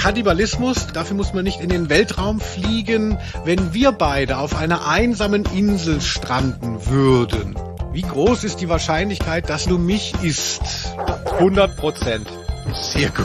Kannibalismus, dafür muss man nicht in den Weltraum fliegen. Wenn wir beide auf einer einsamen Insel stranden würden, wie groß ist die Wahrscheinlichkeit, dass du mich isst? 100%. Sehr gut.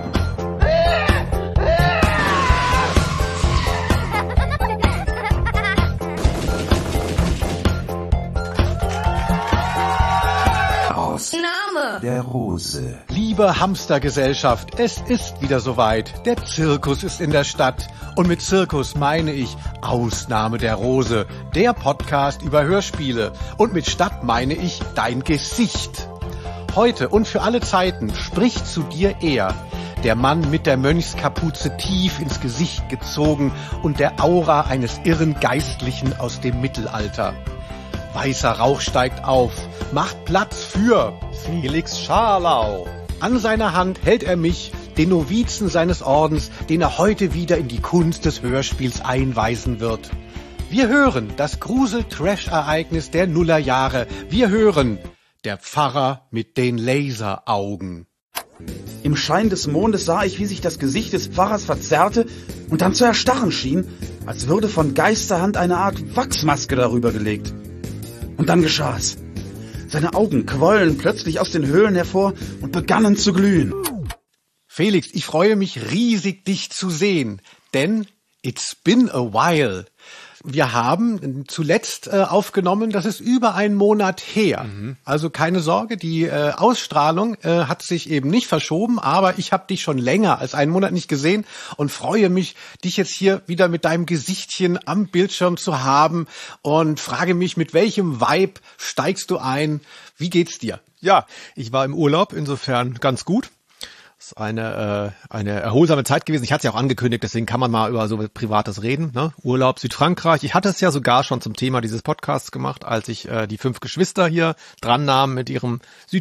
Name der Rose. Liebe Hamstergesellschaft, es ist wieder soweit. Der Zirkus ist in der Stadt. Und mit Zirkus meine ich Ausnahme der Rose, der Podcast über Hörspiele. Und mit Stadt meine ich dein Gesicht. Heute und für alle Zeiten spricht zu dir er, der Mann mit der Mönchskapuze tief ins Gesicht gezogen und der Aura eines irren Geistlichen aus dem Mittelalter. Weißer Rauch steigt auf, macht Platz für Felix Scharlau. An seiner Hand hält er mich, den Novizen seines Ordens, den er heute wieder in die Kunst des Hörspiels einweisen wird. Wir hören das Grusel-Trash-Ereignis der Nullerjahre. Wir hören der Pfarrer mit den Laseraugen. Im Schein des Mondes sah ich, wie sich das Gesicht des Pfarrers verzerrte und dann zu erstarren schien, als würde von Geisterhand eine Art Wachsmaske darüber gelegt. Und dann geschah es. Seine Augen quollen plötzlich aus den Höhlen hervor und begannen zu glühen. Felix, ich freue mich riesig, dich zu sehen, denn it's been a while. Wir haben zuletzt aufgenommen, das ist über einen Monat her. Also keine Sorge, die Ausstrahlung hat sich eben nicht verschoben, aber ich habe dich schon länger als einen Monat nicht gesehen und freue mich, dich jetzt hier wieder mit deinem Gesichtchen am Bildschirm zu haben und frage mich, mit welchem Vibe steigst du ein? Wie geht's dir? Ja, ich war im Urlaub, insofern ganz gut. Das ist eine erholsame Zeit gewesen. Ich hatte es ja auch angekündigt, deswegen kann man mal über so Privates reden. Ne? Urlaub Südfrankreich. Ich hatte es ja sogar schon zum Thema dieses Podcasts gemacht, als ich die 5 Geschwister hier dran nahm mit ihrem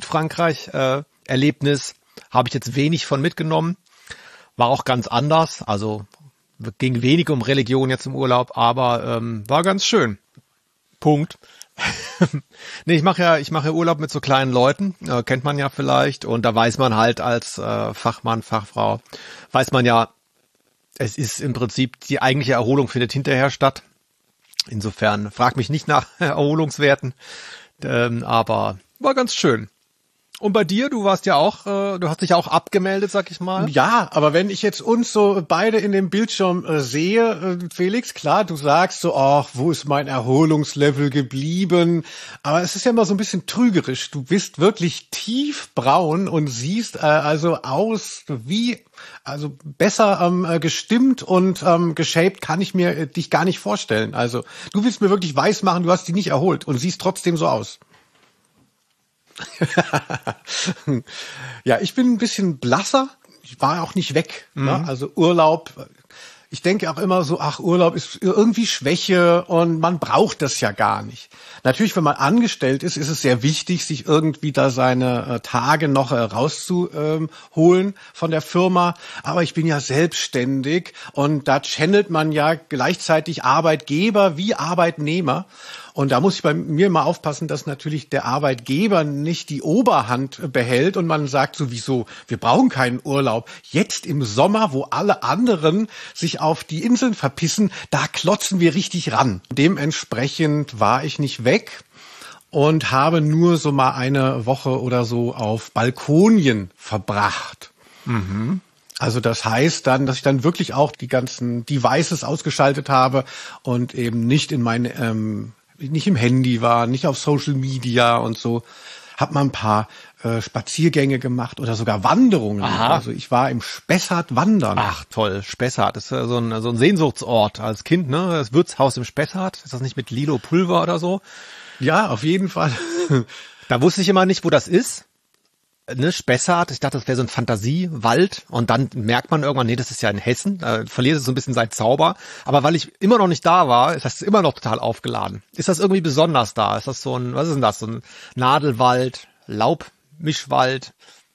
Südfrankreich-Erlebnis. Habe ich jetzt wenig von mitgenommen. War auch ganz anders. Also ging wenig um Religion jetzt im Urlaub, aber war ganz schön. Punkt. Nee, ich mache ja Urlaub mit so kleinen Leuten, kennt man ja vielleicht, und da weiß man halt als Fachmann, Fachfrau, weiß man ja, es ist im Prinzip, die eigentliche Erholung findet hinterher statt. Insofern frag mich nicht nach Erholungswerten, aber war ganz schön. Und bei dir, du warst ja auch, du hast dich ja auch abgemeldet, sag ich mal. Ja, aber wenn ich jetzt uns so beide in dem Bildschirm sehe, Felix, klar, du sagst so, ach, wo ist mein Erholungslevel geblieben? Aber es ist ja immer so ein bisschen trügerisch. Du bist wirklich tiefbraun und siehst also aus wie, also besser gestimmt und geshaped kann ich mir dich gar nicht vorstellen. Also du willst mir wirklich weiß machen, du hast dich nicht erholt und siehst trotzdem so aus. Ja, ich bin ein bisschen blasser. Ich war auch nicht weg. Ne? Also Urlaub. Ich denke auch immer so, ach, Urlaub ist irgendwie Schwäche und man braucht das ja gar nicht. Natürlich, wenn man angestellt ist, ist es sehr wichtig, sich irgendwie da seine Tage noch rauszuholen von der Firma. Aber ich bin ja selbstständig und da channelt man ja gleichzeitig Arbeitgeber wie Arbeitnehmer. Und da muss ich bei mir immer aufpassen, dass natürlich der Arbeitgeber nicht die Oberhand behält und man sagt sowieso, wir brauchen keinen Urlaub. Jetzt im Sommer, wo alle anderen sich auf die Inseln verpissen, da klotzen wir richtig ran. Dementsprechend war ich nicht weg und habe nur so mal eine Woche oder so auf Balkonien verbracht. Also das heißt dann, dass ich dann wirklich auch die ganzen Devices ausgeschaltet habe und eben nicht in nicht im Handy war, nicht auf Social Media und so. Hab mal ein paar Spaziergänge gemacht oder sogar Wanderungen. Aha. Also ich war im Spessart wandern. Ach toll, Spessart, das ist ja so ein Sehnsuchtsort als Kind, ne? Das Wirtshaus im Spessart, ist das nicht mit Lilo Pulver oder so? Ja, auf jeden Fall. Da wusste ich immer nicht, wo das ist. Ne, Spessart, ich dachte, das wäre so ein Fantasiewald und dann merkt man irgendwann, nee, das ist ja in Hessen, da verliert es so ein bisschen seinen Zauber, aber weil ich immer noch nicht da war, ist das immer noch total aufgeladen. Ist das irgendwie besonders da? Ist das so ein, was ist denn das, so ein Nadelwald, Laubmischwald?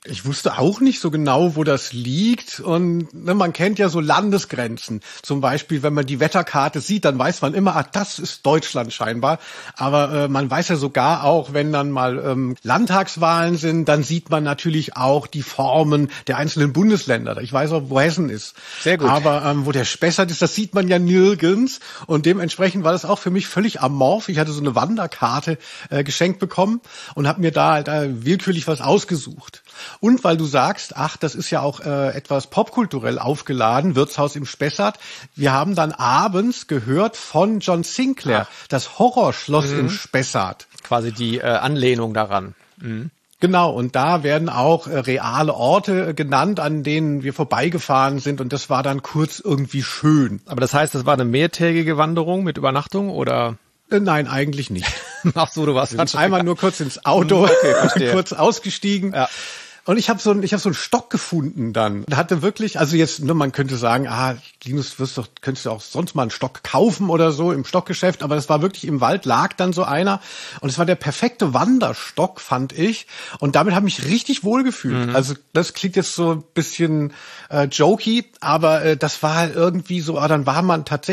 Ich wusste auch nicht so genau, wo das liegt. Und man kennt ja so Landesgrenzen. Zum Beispiel, wenn man die Wetterkarte sieht, dann weiß man immer, das ist Deutschland scheinbar. Aber man weiß ja sogar auch, wenn dann mal Landtagswahlen sind, dann sieht man natürlich auch die Formen der einzelnen Bundesländer. Ich weiß auch, wo Hessen ist. Sehr gut. Aber wo der Spessart ist, das sieht man ja nirgends. Und dementsprechend war das auch für mich völlig amorph. Ich hatte so eine Wanderkarte geschenkt bekommen und habe mir da halt willkürlich was ausgesucht. Und weil du sagst, das ist ja auch etwas popkulturell aufgeladen, Wirtshaus im Spessart. Wir haben dann abends gehört von John Sinclair, das Horrorschloss im Spessart. Quasi die Anlehnung daran. Mhm. Genau, und da werden auch reale Orte genannt, an denen wir vorbeigefahren sind. Und das war dann kurz irgendwie schön. Aber das heißt, das war eine mehrtägige Wanderung mit Übernachtung oder? Nein, eigentlich nicht. Ach so, du warst einmal nur kurz ins Auto, kurz ausgestiegen. Ja. Und ich habe so einen Stock gefunden dann. Und hatte wirklich, also jetzt, man könnte sagen, Linus, könntest du auch sonst mal einen Stock kaufen oder so im Stockgeschäft, aber das war wirklich im Wald, lag dann so einer. Und es war der perfekte Wanderstock, fand ich. Und damit habe ich mich richtig wohl gefühlt. Mhm. Also das klingt jetzt so ein bisschen jokey, aber das war halt irgendwie so, dann war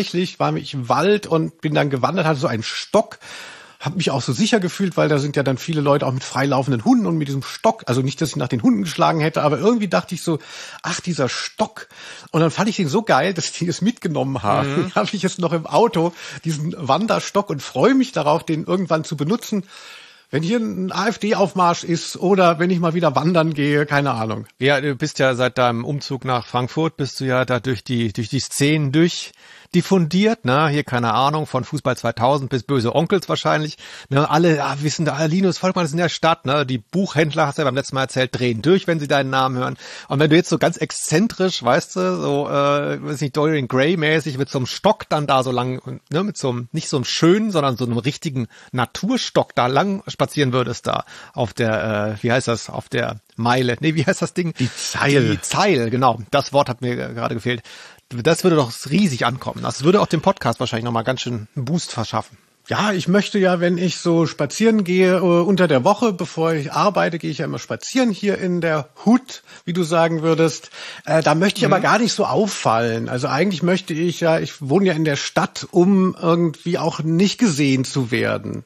ich im Wald und bin dann gewandert, hatte so einen Stock. Hab mich auch so sicher gefühlt, weil da sind ja dann viele Leute auch mit freilaufenden Hunden und mit diesem Stock. Also nicht, dass ich nach den Hunden geschlagen hätte, aber irgendwie dachte ich so, dieser Stock. Und dann fand ich den so geil, dass die es mitgenommen haben. Mhm. Habe ich jetzt noch im Auto, diesen Wanderstock, und freue mich darauf, den irgendwann zu benutzen. Wenn hier ein AfD-Aufmarsch ist oder wenn ich mal wieder wandern gehe, keine Ahnung. Ja, du bist ja seit deinem Umzug nach Frankfurt, bist du ja da durch die Szenen diffundiert, ne? Hier, keine Ahnung, von Fußball 2000 bis Böse Onkels wahrscheinlich. Ne? Alle wissen da, Linus Volkmann ist in der Stadt, ne? Die Buchhändler, hast du ja beim letzten Mal erzählt, drehen durch, wenn sie deinen Namen hören. Und wenn du jetzt so ganz exzentrisch, weißt du, so, weiß nicht, Dorian Gray-mäßig mit so einem Stock dann da so lang, ne? Mit so einem, nicht so einem schönen, sondern so einem richtigen Naturstock da lang spazieren würdest da auf der, wie heißt das, auf der Meile. Nee, wie heißt das Ding? Die Zeil. Die Zeil, genau. Das Wort hat mir gerade gefehlt. Das würde doch riesig ankommen. Das würde auch dem Podcast wahrscheinlich nochmal ganz schön einen Boost verschaffen. Ja, ich möchte ja, wenn ich so spazieren gehe unter der Woche, bevor ich arbeite, gehe ich ja immer spazieren hier in der Hut, wie du sagen würdest. Da möchte ich aber gar nicht so auffallen. Also eigentlich möchte ich wohne ja in der Stadt, um irgendwie auch nicht gesehen zu werden.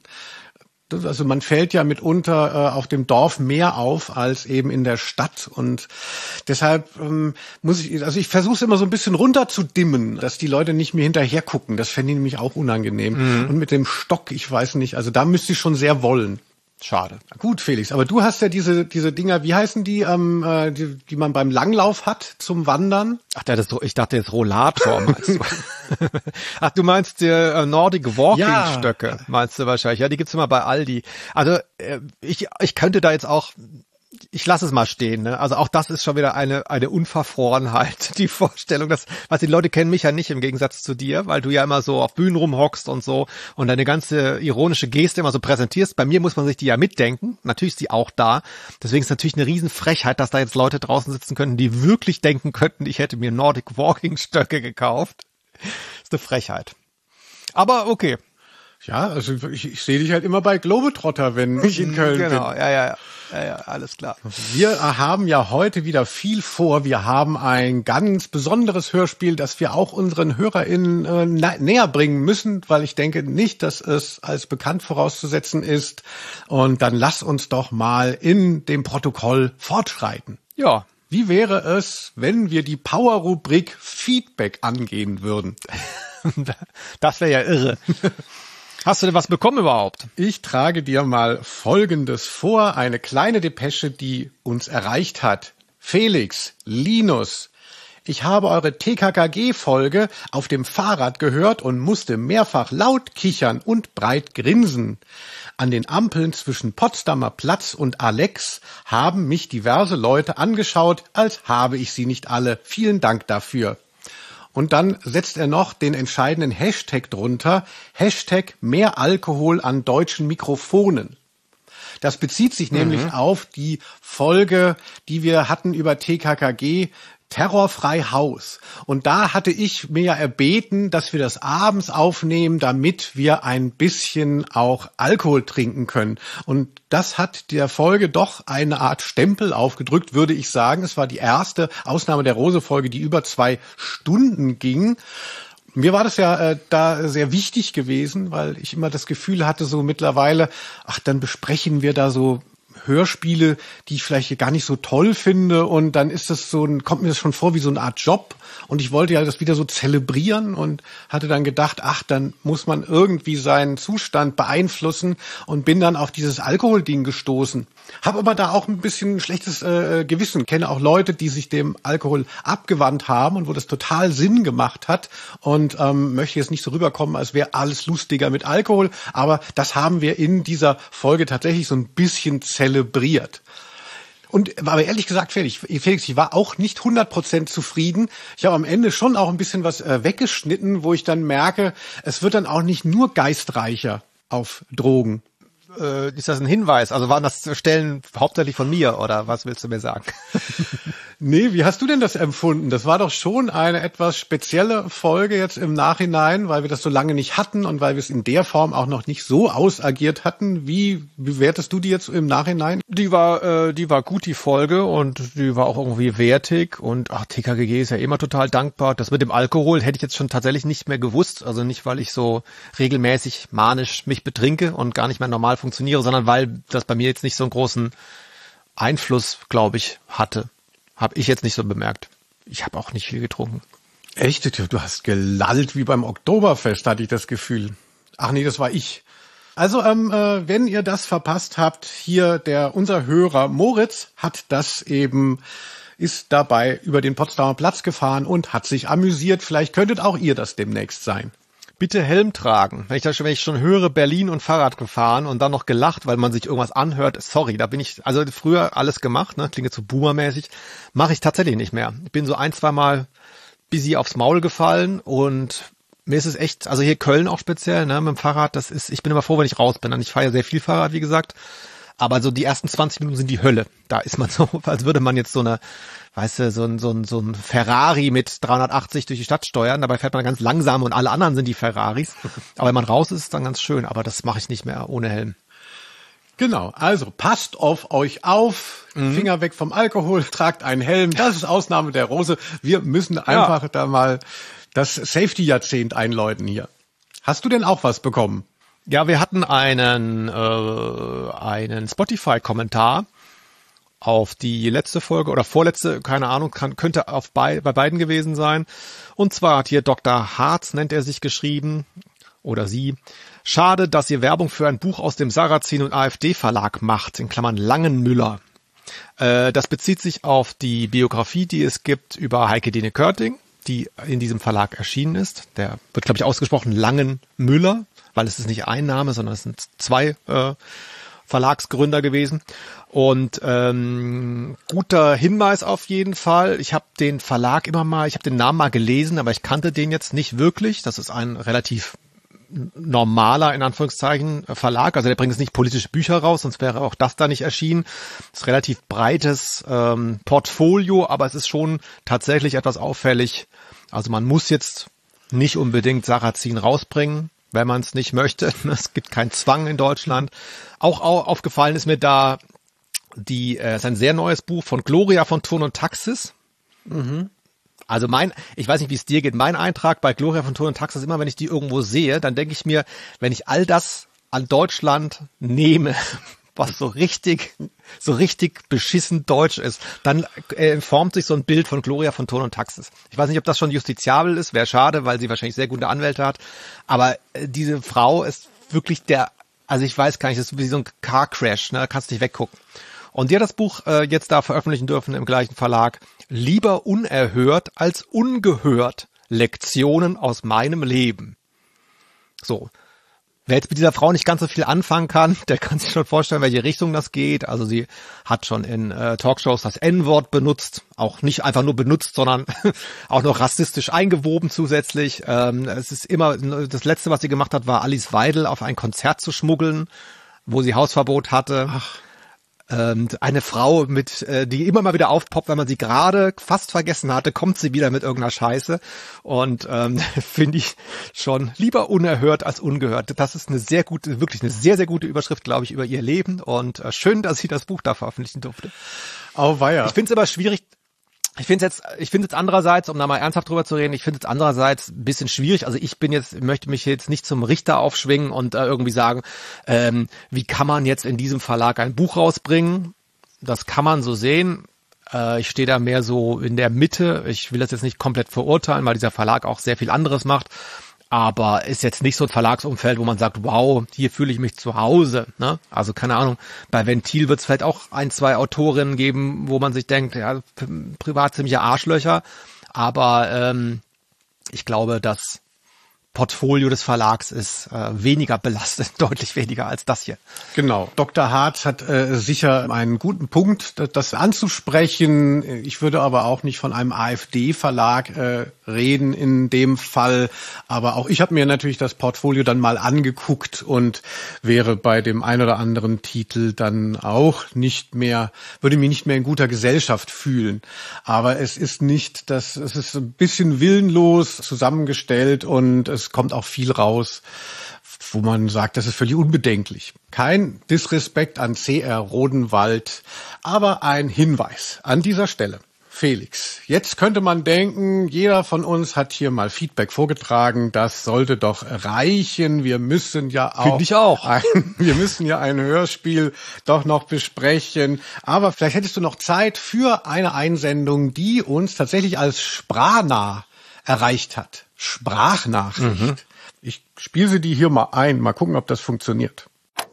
Also man fällt ja mitunter auf dem Dorf mehr auf als eben in der Stadt, und deshalb ich versuche es immer so ein bisschen runter zu dimmen, dass die Leute nicht mir hinterher gucken. Das fände ich nämlich auch unangenehm. Mhm. Und mit dem Stock, ich weiß nicht, also da müsste ich schon sehr wollen. Schade. Gut, Felix, aber du hast ja diese Dinger, wie heißen die, die man beim Langlauf hat zum Wandern? Ach, ich dachte jetzt Rollator, meinst du? Ach, du meinst die Nordic Walking Stöcke, meinst du wahrscheinlich. Ja, die gibt's immer bei Aldi. Also ich könnte da jetzt auch, ich lasse es mal stehen, ne? Also auch das ist schon wieder eine Unverfrorenheit, die Vorstellung, die Leute kennen mich ja nicht im Gegensatz zu dir, weil du ja immer so auf Bühnen rumhockst und so und deine ganze ironische Geste immer so präsentierst. Bei mir muss man sich die ja mitdenken. Natürlich ist die auch da. Deswegen ist natürlich eine Riesenfrechheit, dass da jetzt Leute draußen sitzen könnten, die wirklich denken könnten, ich hätte mir Nordic Walking Stöcke gekauft. Ist eine Frechheit. Aber okay. Ja, also ich sehe dich halt immer bei Globetrotter, wenn ich in Köln bin. Genau, ja, alles klar. Wir haben ja heute wieder viel vor. Wir haben ein ganz besonderes Hörspiel, das wir auch unseren HörerInnen näher bringen müssen, weil ich denke nicht, dass es als bekannt vorauszusetzen ist. Und dann lass uns doch mal in dem Protokoll fortschreiten. Ja. Wie wäre es, wenn wir die Power-Rubrik Feedback angehen würden? Das wäre ja irre. Hast du denn was bekommen überhaupt? Ich trage dir mal Folgendes vor, eine kleine Depesche, die uns erreicht hat. Felix, Linus, ich habe eure TKKG-Folge auf dem Fahrrad gehört und musste mehrfach laut kichern und breit grinsen. An den Ampeln zwischen Potsdamer Platz und Alex haben mich diverse Leute angeschaut, als habe ich sie nicht alle. Vielen Dank dafür. Und dann setzt er noch den entscheidenden Hashtag drunter, Hashtag mehr Alkohol an deutschen Mikrofonen. Das bezieht sich nämlich auf die Folge, die wir hatten über TKKG, Terrorfrei Haus. Und da hatte ich mir ja erbeten, dass wir das abends aufnehmen, damit wir ein bisschen auch Alkohol trinken können. Und das hat der Folge doch eine Art Stempel aufgedrückt, würde ich sagen. Es war die erste Ausnahme der Rose-Folge, die über 2 Stunden ging. Mir war das ja da sehr wichtig gewesen, weil ich immer das Gefühl hatte, so mittlerweile, dann besprechen wir da so Hörspiele, die ich vielleicht gar nicht so toll finde, und dann ist das kommt mir das schon vor wie so eine Art Job, und ich wollte ja das wieder so zelebrieren und hatte dann gedacht, dann muss man irgendwie seinen Zustand beeinflussen, und bin dann auf dieses Alkoholding gestoßen. Habe aber da auch ein bisschen schlechtes Gewissen, kenne auch Leute, die sich dem Alkohol abgewandt haben und wo das total Sinn gemacht hat, und möchte jetzt nicht so rüberkommen, als wäre alles lustiger mit Alkohol, aber das haben wir in dieser Folge tatsächlich so ein bisschen zelebriert. Und aber ehrlich gesagt, Felix, ich war auch nicht 100% zufrieden. Ich habe am Ende schon auch ein bisschen was weggeschnitten, wo ich dann merke, es wird dann auch nicht nur geistreicher auf Drogen. Ist das ein Hinweis? Also waren das Stellen hauptsächlich von mir, oder was willst du mir sagen? Nee, wie hast du denn das empfunden? Das war doch schon eine etwas spezielle Folge jetzt im Nachhinein, weil wir das so lange nicht hatten und weil wir es in der Form auch noch nicht so ausagiert hatten. Wie bewertest du die jetzt im Nachhinein? Die war gut, die Folge, und die war auch irgendwie wertig, und TKGG ist ja immer total dankbar. Das mit dem Alkohol hätte ich jetzt schon tatsächlich nicht mehr gewusst, also nicht, weil ich so regelmäßig manisch mich betrinke und gar nicht mehr normal funktioniere, sondern weil das bei mir jetzt nicht so einen großen Einfluss, glaube ich, hatte. Habe ich jetzt nicht so bemerkt. Ich habe auch nicht viel getrunken. Echt? Du hast gelallt wie beim Oktoberfest, hatte ich das Gefühl. Ach nee, das war ich. Also, wenn ihr das verpasst habt, hier unser Hörer Moritz hat das ist dabei über den Potsdamer Platz gefahren und hat sich amüsiert. Vielleicht könntet auch ihr das demnächst sein. Bitte Helm tragen. Wenn ich schon höre, Berlin und Fahrrad gefahren und dann noch gelacht, weil man sich irgendwas anhört, sorry, da bin ich, also früher alles gemacht, ne, klingt jetzt so boomermäßig, mache ich tatsächlich nicht mehr. Ich bin so 1-2 Mal busy aufs Maul gefallen, und mir ist es echt, also hier Köln auch speziell, ne, mit dem Fahrrad, ich bin immer froh, wenn ich raus bin. Ich fahre ja sehr viel Fahrrad, wie gesagt, aber so die ersten 20 Minuten sind die Hölle. Da ist man so, als würde man jetzt so ein Ferrari mit 380 durch die Stadt steuern. Dabei fährt man ganz langsam und alle anderen sind die Ferraris. Aber wenn man raus ist, ist es dann ganz schön. Aber das mache ich nicht mehr ohne Helm. Genau, also passt auf euch auf, Finger weg vom Alkohol, tragt einen Helm. Das ist Ausnahme der Rose. Wir müssen einfach da mal das Safety-Jahrzehnt einläuten hier. Hast du denn auch was bekommen? Ja, wir hatten einen Spotify-Kommentar auf die letzte Folge oder vorletzte, keine Ahnung, könnte bei beiden gewesen sein. Und zwar hat hier Dr. Harz, nennt er sich, geschrieben, oder sie: Schade, dass ihr Werbung für ein Buch aus dem Sarrazin und AfD Verlag macht, in Klammern Langenmüller. Das bezieht sich auf die Biografie, die es gibt über Heike-Dine Körting, die in diesem Verlag erschienen ist. Der wird, glaube ich, ausgesprochen Langenmüller, weil es ist nicht ein Name, sondern es sind 2 Verlagsgründer gewesen. Und guter Hinweis auf jeden Fall. Ich habe den Verlag ich habe den Namen mal gelesen, aber ich kannte den jetzt nicht wirklich. Das ist ein relativ normaler, in Anführungszeichen, Verlag. Also der bringt jetzt nicht politische Bücher raus, sonst wäre auch das da nicht erschienen. Das ist ein relativ breites Portfolio, aber es ist schon tatsächlich etwas auffällig. Also man muss jetzt nicht unbedingt Sarrazin rausbringen, wenn man es nicht möchte. Es gibt keinen Zwang in Deutschland. Auch aufgefallen ist mir da ist ein sehr neues Buch von Gloria von Thurn und Taxis. Mhm. Also ich weiß nicht, wie es dir geht, mein Eintrag bei Gloria von Thurn und Taxis, immer wenn ich die irgendwo sehe, dann denke ich mir, wenn ich all das an Deutschland nehme, was so richtig beschissen deutsch ist, dann formt sich so ein Bild von Gloria von Thurn und Taxis. Ich weiß nicht, ob das schon justiziabel ist, wäre schade, weil sie wahrscheinlich sehr gute Anwälte hat, aber diese Frau ist wirklich also ich weiß gar nicht, das ist wie so ein Car Crash, ne, kannst nicht weggucken. Und die hat das Buch jetzt da veröffentlichen dürfen im gleichen Verlag. Lieber unerhört als ungehört. Lektionen aus meinem Leben. So. Wer jetzt mit dieser Frau nicht ganz so viel anfangen kann, der kann sich schon vorstellen, welche Richtung das geht. Also sie hat schon in Talkshows das N-Wort benutzt. Auch nicht einfach nur benutzt, sondern auch noch rassistisch eingewoben zusätzlich. Es ist immer, das Letzte, was sie gemacht hat, war Alice Weidel auf ein Konzert zu schmuggeln, wo sie Hausverbot hatte. Ach. Eine Frau die immer mal wieder aufpoppt, wenn man sie gerade fast vergessen hatte, kommt sie wieder mit irgendeiner Scheiße und finde ich schon lieber unerhört als ungehört. Das ist wirklich eine sehr, sehr gute Überschrift, glaube ich, über ihr Leben und schön, dass sie das Buch da veröffentlichen durfte. Auweia. Ich finde es aber schwierig. Ich finde jetzt andererseits, um da mal ernsthaft drüber zu reden, ich finde es andererseits ein bisschen schwierig. Also möchte mich jetzt nicht zum Richter aufschwingen und irgendwie sagen, wie kann man jetzt in diesem Verlag ein Buch rausbringen? Das kann man so sehen. Ich stehe da mehr so in der Mitte. Ich will das jetzt nicht komplett verurteilen, weil dieser Verlag auch sehr viel anderes macht. Aber ist jetzt nicht so ein Verlagsumfeld, wo man sagt, wow, hier fühle ich mich zu Hause. Ne? Also keine Ahnung, bei Ventil wird es vielleicht auch 1, 2 Autorinnen geben, wo man sich denkt, ja, privat ziemliche Arschlöcher. Aber ich glaube, das Portfolio des Verlags ist weniger belastet, deutlich weniger als das hier. Genau. Dr. Hartz hat sicher einen guten Punkt, das anzusprechen. Ich würde aber auch nicht von einem AfD-Verlag reden in dem Fall. Aber auch ich habe mir natürlich das Portfolio dann mal angeguckt und wäre bei dem ein oder anderen Titel dann auch würde mich nicht mehr in guter Gesellschaft fühlen. Aber es ist ein bisschen willenlos zusammengestellt und es kommt auch viel raus, wo man sagt, das ist völlig unbedenklich. Kein Disrespekt an C.R. Rodenwald, aber ein Hinweis an dieser Stelle. Felix, jetzt könnte man denken, jeder von uns hat hier mal Feedback vorgetragen, das sollte doch reichen. Wir müssen ja auch. Finde ich auch. Wir müssen ja ein Hörspiel doch noch besprechen. Aber vielleicht hättest du noch Zeit für eine Einsendung, die uns tatsächlich als sprachnah erreicht hat. Sprachnachricht. Mhm. Ich spiele sie dir hier mal ein. Mal gucken, ob das funktioniert.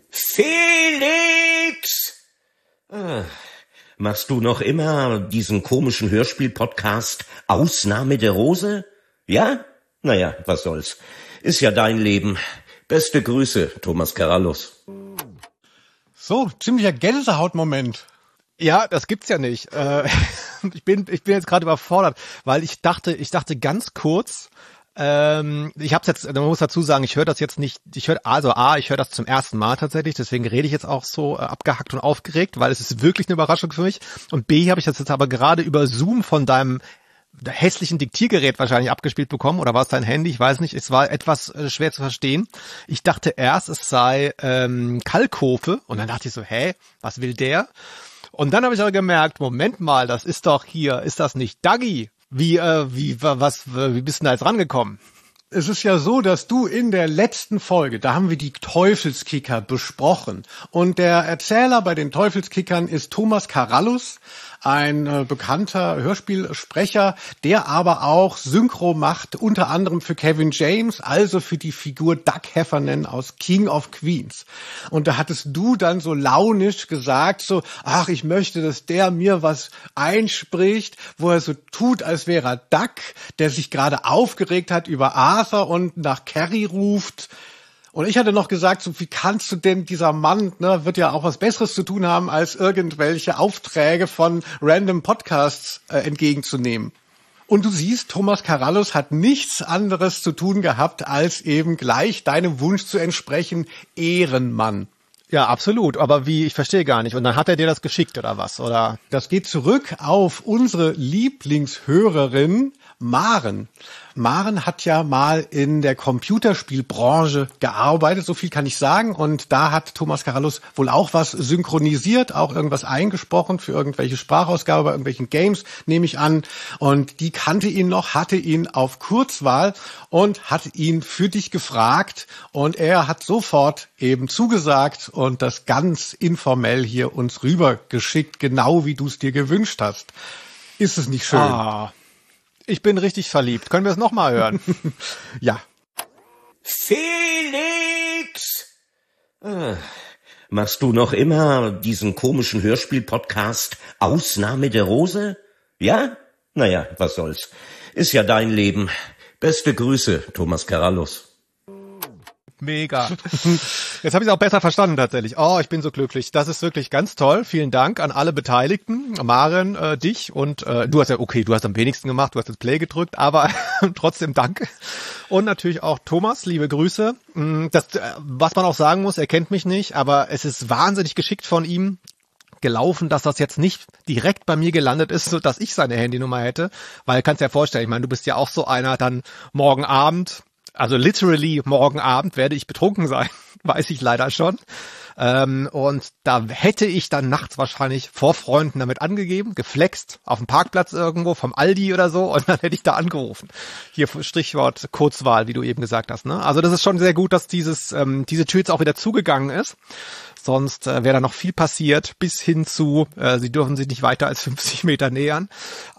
Felix! Machst du noch immer diesen komischen Hörspiel-Podcast Ausnahme der Rose? Ja? Naja, was soll's. Ist ja dein Leben. Beste Grüße, Thomas Karallus. So, ziemlicher Gänsehautmoment. Ja, das gibt's ja nicht. Ich bin jetzt gerade überfordert, weil ich dachte ganz kurz, ich hab's jetzt, man muss dazu sagen, ich höre das jetzt nicht, ich höre das zum ersten Mal tatsächlich, deswegen rede ich jetzt auch so abgehackt und aufgeregt, weil es ist wirklich eine Überraschung für mich. Und B, habe ich das jetzt aber gerade über Zoom von deinem hässlichen Diktiergerät wahrscheinlich abgespielt bekommen, oder war es dein Handy? Ich weiß nicht, es war etwas schwer zu verstehen. Ich dachte erst, es sei Kalkofe und dann dachte ich so, was will der? Und dann habe ich aber gemerkt, Moment mal, das ist doch hier, ist das nicht Dagi? Wie bist du da jetzt rangekommen? Es ist ja so, dass du in der letzten Folge, da haben wir die Teufelskicker besprochen. Und der Erzähler bei den Teufelskickern ist Thomas Karallus, ein bekannter Hörspielsprecher, der aber auch Synchro macht, unter anderem für Kevin James, also für die Figur Doug Heffernan aus King of Queens. Und da hattest du dann so launisch gesagt, so, ach, ich möchte, dass der mir was einspricht, wo er so tut, als wäre er Doug, der sich gerade aufgeregt hat über Arthur und nach Carrie ruft. Und ich hatte noch gesagt, so, wie kannst du denn, dieser Mann, ne, wird ja auch was Besseres zu tun haben, als irgendwelche Aufträge von random Podcasts entgegenzunehmen. Und du siehst, Thomas Karallus hat nichts anderes zu tun gehabt, als eben gleich deinem Wunsch zu entsprechen, Ehrenmann. Ja, absolut. Aber wie, ich verstehe gar nicht. Und dann hat er dir das geschickt oder was? Oder? Das geht zurück auf unsere Lieblingshörerin Maren. Maren hat ja mal in der Computerspielbranche gearbeitet, so viel kann ich sagen. Und da hat Thomas Karallus wohl auch was synchronisiert, auch irgendwas eingesprochen für irgendwelche Sprachausgabe bei irgendwelchen Games, nehme ich an. Und die kannte ihn noch, hatte ihn auf Kurzwahl und hat ihn für dich gefragt. Und er hat sofort eben zugesagt und das ganz informell hier uns rübergeschickt, genau wie du es dir gewünscht hast. Ist es nicht schön? Ah. Ich bin richtig verliebt. Können wir es nochmal hören? Ja. Felix! Machst du noch immer diesen komischen Hörspiel-Podcast Ausnahme der Rose? Ja? Naja, was soll's. Ist ja dein Leben. Beste Grüße, Thomas Karallus. Mega. Jetzt habe ich es auch besser verstanden tatsächlich. Oh, ich bin so glücklich. Das ist wirklich ganz toll. Vielen Dank an alle Beteiligten. Maren, dich und du hast am wenigsten gemacht, du hast das Play gedrückt, aber trotzdem danke. Und natürlich auch Thomas, liebe Grüße. Was man auch sagen muss, er kennt mich nicht, aber es ist wahnsinnig geschickt von ihm, gelaufen, dass das jetzt nicht direkt bei mir gelandet ist, so dass ich seine Handynummer hätte, weil kannst dir ja vorstellen, ich meine, du bist ja auch so einer, dann morgen Abend, also literally morgen Abend werde ich betrunken sein, weiß ich leider schon. Und da hätte ich dann nachts wahrscheinlich vor Freunden damit angegeben, geflext, auf dem Parkplatz irgendwo vom Aldi oder so, und dann hätte ich da angerufen. Hier Stichwort Kurzwahl, wie du eben gesagt hast, ne? Also das ist schon sehr gut, dass diese Tür jetzt auch wieder zugegangen ist. Sonst wäre da noch viel passiert, bis hin zu, sie dürfen sich nicht weiter als 50 Meter nähern.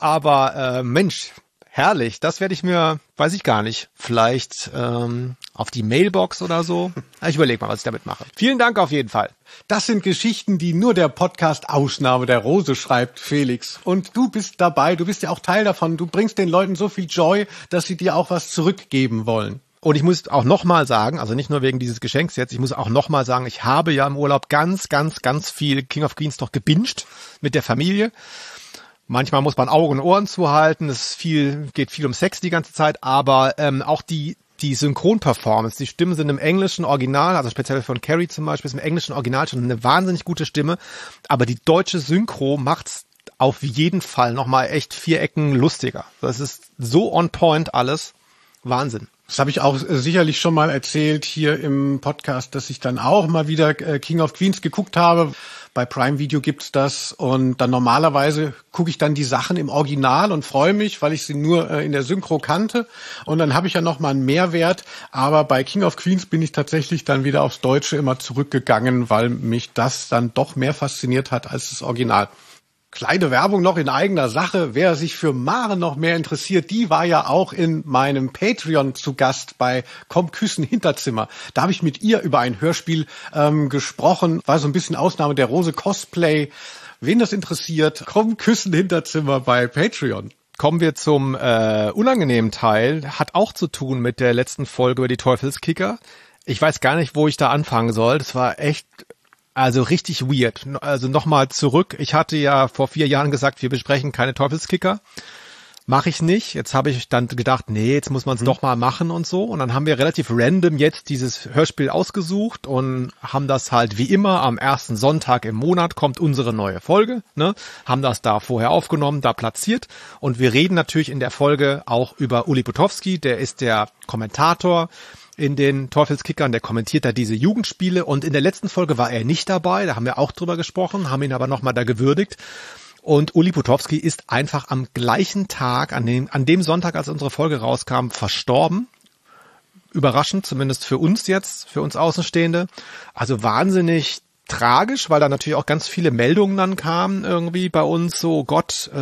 Aber Mensch, herrlich, das werde ich mir, weiß ich gar nicht, vielleicht auf die Mailbox oder so. Ich überlege mal, was ich damit mache. Vielen Dank auf jeden Fall. Das sind Geschichten, die nur der Podcast Ausnahme der Rose schreibt, Felix. Und du bist dabei, du bist ja auch Teil davon. Du bringst den Leuten so viel Joy, dass sie dir auch was zurückgeben wollen. Und ich muss auch nochmal sagen, also nicht nur wegen dieses Geschenks jetzt, ich muss auch nochmal sagen, ich habe ja im Urlaub ganz viel King of Queens noch gebinged mit der Familie. Manchmal muss man Augen und Ohren zuhalten, geht viel um Sex die ganze Zeit, aber auch die Synchron-Performance, die Stimmen sind im englischen Original, also speziell von Carrie zum Beispiel, ist im englischen Original schon eine wahnsinnig gute Stimme, aber die deutsche Synchro macht's auf jeden Fall nochmal echt 4 Ecken lustiger. Das ist so on point alles, Wahnsinn. Das habe ich auch sicherlich schon mal erzählt hier im Podcast, dass ich dann auch mal wieder King of Queens geguckt habe. Bei Prime Video gibt's das und dann normalerweise gucke ich dann die Sachen im Original und freue mich, weil ich sie nur in der Synchro kannte und dann habe ich ja noch mal einen Mehrwert, aber bei King of Queens bin ich tatsächlich dann wieder aufs Deutsche immer zurückgegangen, weil mich das dann doch mehr fasziniert hat als das Original. Kleine Werbung noch in eigener Sache. Wer sich für Maren noch mehr interessiert, die war ja auch in meinem Patreon zu Gast bei Komm Küssen Hinterzimmer. Da habe ich mit ihr über ein Hörspiel gesprochen. War so ein bisschen Ausnahme der Rose Cosplay. Wen das interessiert, Komm Küssen Hinterzimmer bei Patreon. Kommen wir zum unangenehmen Teil. Hat auch zu tun mit der letzten Folge über die Teufelskicker. Ich weiß gar nicht, wo ich da anfangen soll. Das war echt... Also richtig weird. Also nochmal zurück. Ich hatte ja vor 4 Jahren gesagt, wir besprechen keine Teufelskicker. Mache ich nicht. Jetzt habe ich dann gedacht, nee, jetzt muss man es doch mal machen und so. Und dann haben wir relativ random jetzt dieses Hörspiel ausgesucht und haben das halt wie immer am ersten Sonntag im Monat kommt unsere neue Folge. Ne? Haben das da vorher aufgenommen, da platziert. Und wir reden natürlich in der Folge auch über Uli Potowski. Der ist der Kommentator in den Teufelskickern, der kommentiert da diese Jugendspiele und in der letzten Folge war er nicht dabei, da haben wir auch drüber gesprochen, haben ihn aber nochmal da gewürdigt und Uli Potowski ist einfach am gleichen Tag, an dem Sonntag, als unsere Folge rauskam, verstorben. Überraschend, zumindest für uns jetzt, für uns Außenstehende. Also wahnsinnig tragisch, weil da natürlich auch ganz viele Meldungen dann kamen irgendwie bei uns, so Gott,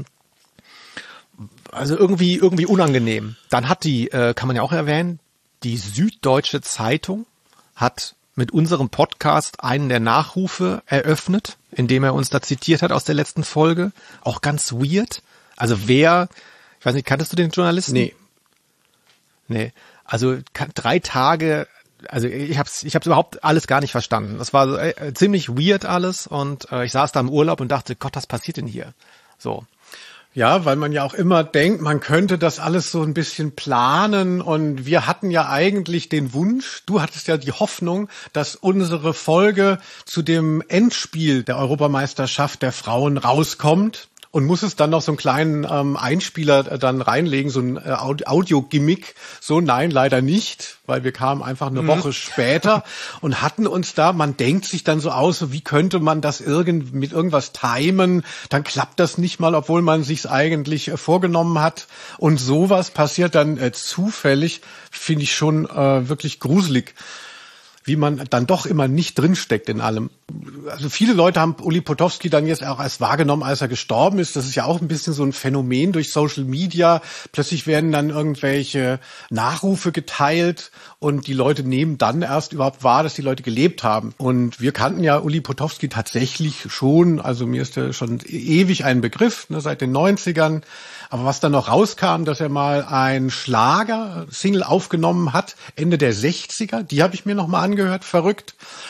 also irgendwie unangenehm. Dann hat die, kann man ja auch erwähnen, die Süddeutsche Zeitung hat mit unserem Podcast einen der Nachrufe eröffnet, indem er uns da zitiert hat aus der letzten Folge. Auch ganz weird. Also ich weiß nicht, kanntest du den Journalisten? Nee. Also 3 Tage, also ich hab's überhaupt alles gar nicht verstanden. Das war ziemlich weird alles und ich saß da im Urlaub und dachte, Gott, was passiert denn hier? So. Ja, weil man ja auch immer denkt, man könnte das alles so ein bisschen planen und wir hatten ja eigentlich den Wunsch, du hattest ja die Hoffnung, dass unsere Folge zu dem Endspiel der Europameisterschaft der Frauen rauskommt und muss es dann noch so einen kleinen Einspieler dann reinlegen, so ein Audio-Gimmick. So, nein, leider nicht, weil wir kamen einfach eine Woche später und hatten uns da, man denkt sich dann so aus, so wie könnte man das mit irgendwas timen, dann klappt das nicht mal, obwohl man sich's eigentlich vorgenommen hat. Und sowas passiert dann zufällig, finde ich schon wirklich gruselig, wie man dann doch immer nicht drinsteckt in allem. Also viele Leute haben Uli Potowski dann jetzt auch erst wahrgenommen, als er gestorben ist. Das ist ja auch ein bisschen so ein Phänomen durch Social Media. Plötzlich werden dann irgendwelche Nachrufe geteilt und die Leute nehmen dann erst überhaupt wahr, dass die Leute gelebt haben. Und wir kannten ja Uli Potowski tatsächlich schon, also mir ist er schon ewig ein Begriff, ne, seit den 90ern. Aber was dann noch rauskam, dass er mal ein Schlager-Single aufgenommen hat, Ende der 60er, die habe ich mir noch mal angehört, verrückt.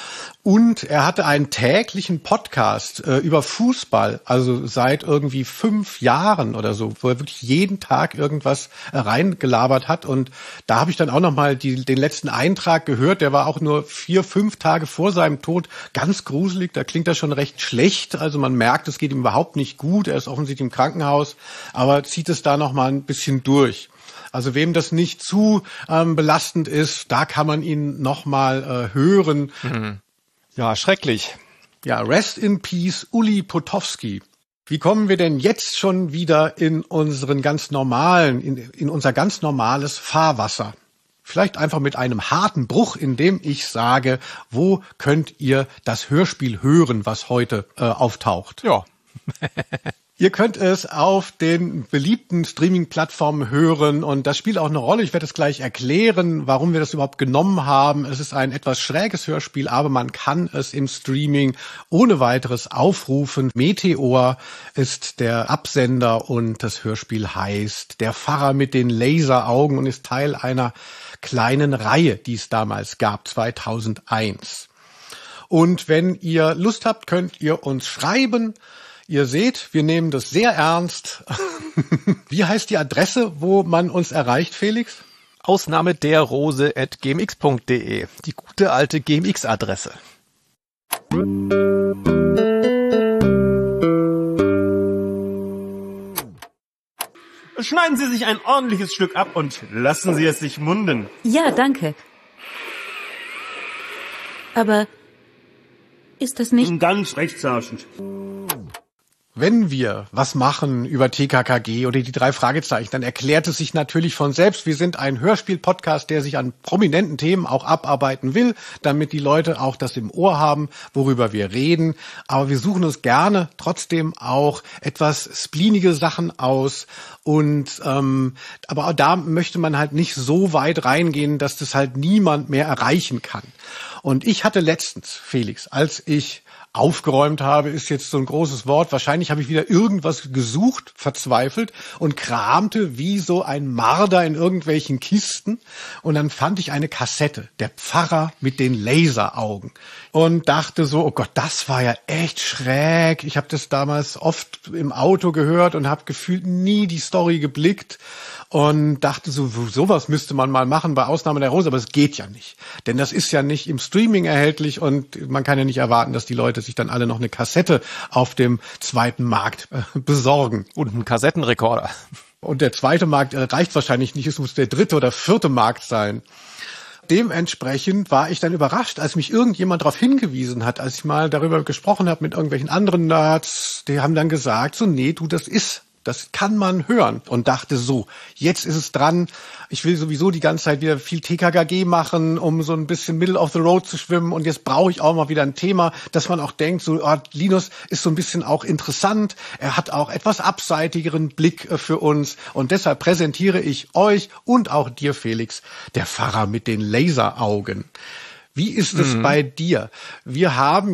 Und er hatte einen täglichen Podcast über Fußball, also seit irgendwie 5 Jahren oder so, wo er wirklich jeden Tag irgendwas reingelabert hat. Und da habe ich dann auch nochmal den letzten Eintrag gehört. Der war auch nur 4-5 Tage vor seinem Tod. Ganz gruselig, da klingt er schon recht schlecht. Also man merkt, es geht ihm überhaupt nicht gut. Er ist offensichtlich im Krankenhaus, aber zieht es da nochmal ein bisschen durch. Also wem das nicht zu belastend ist, da kann man ihn nochmal hören. Mhm. Ja, schrecklich. Ja, rest in peace, Uli Potowski. Wie kommen wir denn jetzt schon wieder in unseren ganz normalen, in unser ganz normales Fahrwasser? Vielleicht einfach mit einem harten Bruch, indem ich sage, wo könnt ihr das Hörspiel hören, was heute auftaucht? Ja. Ihr könnt es auf den beliebten Streaming-Plattformen hören und das spielt auch eine Rolle. Ich werde es gleich erklären, warum wir das überhaupt genommen haben. Es ist ein etwas schräges Hörspiel, aber man kann es im Streaming ohne weiteres aufrufen. Meteor ist der Absender und das Hörspiel heißt Der Pfarrer mit den Laseraugen und ist Teil einer kleinen Reihe, die es damals gab, 2001. Und wenn ihr Lust habt, könnt ihr uns schreiben. Ihr seht, wir nehmen das sehr ernst. Wie heißt die Adresse, wo man uns erreicht, Felix? Ausnahmederrose@gmx.de. Die gute alte GMX-Adresse. Schneiden Sie sich ein ordentliches Stück ab und lassen Sie es sich munden. Ja, danke. Aber ist das nicht... Ganz rechtsherrschend. Wenn wir was machen über TKKG oder die 3 Fragezeichen, dann erklärt es sich natürlich von selbst. Wir sind ein Hörspiel-Podcast, der sich an prominenten Themen auch abarbeiten will, damit die Leute auch das im Ohr haben, worüber wir reden. Aber wir suchen uns gerne trotzdem auch etwas spleenige Sachen aus. Und aber auch da möchte man halt nicht so weit reingehen, dass das halt niemand mehr erreichen kann. Und ich hatte letztens, Felix, als ich aufgeräumt habe, ist jetzt so ein großes Wort. Wahrscheinlich habe ich wieder irgendwas gesucht, verzweifelt und kramte wie so ein Marder in irgendwelchen Kisten. Und dann fand ich eine Kassette, Der Pfarrer mit den Laseraugen. Und dachte so, oh Gott, das war ja echt schräg. Ich habe das damals oft im Auto gehört und habe gefühlt nie die Story geblickt. Und dachte so, sowas müsste man mal machen bei Ausnahme der Rose, aber es geht ja nicht. Denn das ist ja nicht im Streaming erhältlich und man kann ja nicht erwarten, dass die Leute sich dann alle noch eine Kassette auf dem zweiten Markt besorgen. Und einen Kassettenrekorder. Und der zweite Markt reicht wahrscheinlich nicht, es muss der 3. oder 4. Markt sein. Dementsprechend war ich dann überrascht, als mich irgendjemand darauf hingewiesen hat, als ich mal darüber gesprochen habe mit irgendwelchen anderen Nerds, die haben dann gesagt, so nee, das kann man hören und dachte so, jetzt ist es dran. Ich will sowieso die ganze Zeit wieder viel TKKG machen, um so ein bisschen Middle of the Road zu schwimmen und jetzt brauche ich auch mal wieder ein Thema, dass man auch denkt, so Linus ist so ein bisschen auch interessant. Er hat auch etwas abseitigeren Blick für uns und deshalb präsentiere ich euch und auch dir, Felix, Der Pfarrer mit den Laseraugen. Wie ist es bei dir? Wir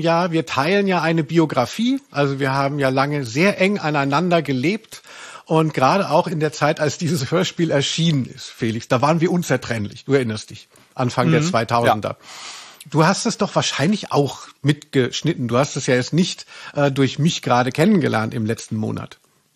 teilen ja eine Biografie, also wir haben ja lange sehr eng aneinander gelebt und gerade auch in der Zeit, als dieses Hörspiel erschienen ist, Felix, da waren wir unzertrennlich, du erinnerst dich, Anfang der 2000er. Ja. Du hast es doch wahrscheinlich auch mitgeschnitten, du hast es ja jetzt nicht durch mich gerade kennengelernt im letzten Monat.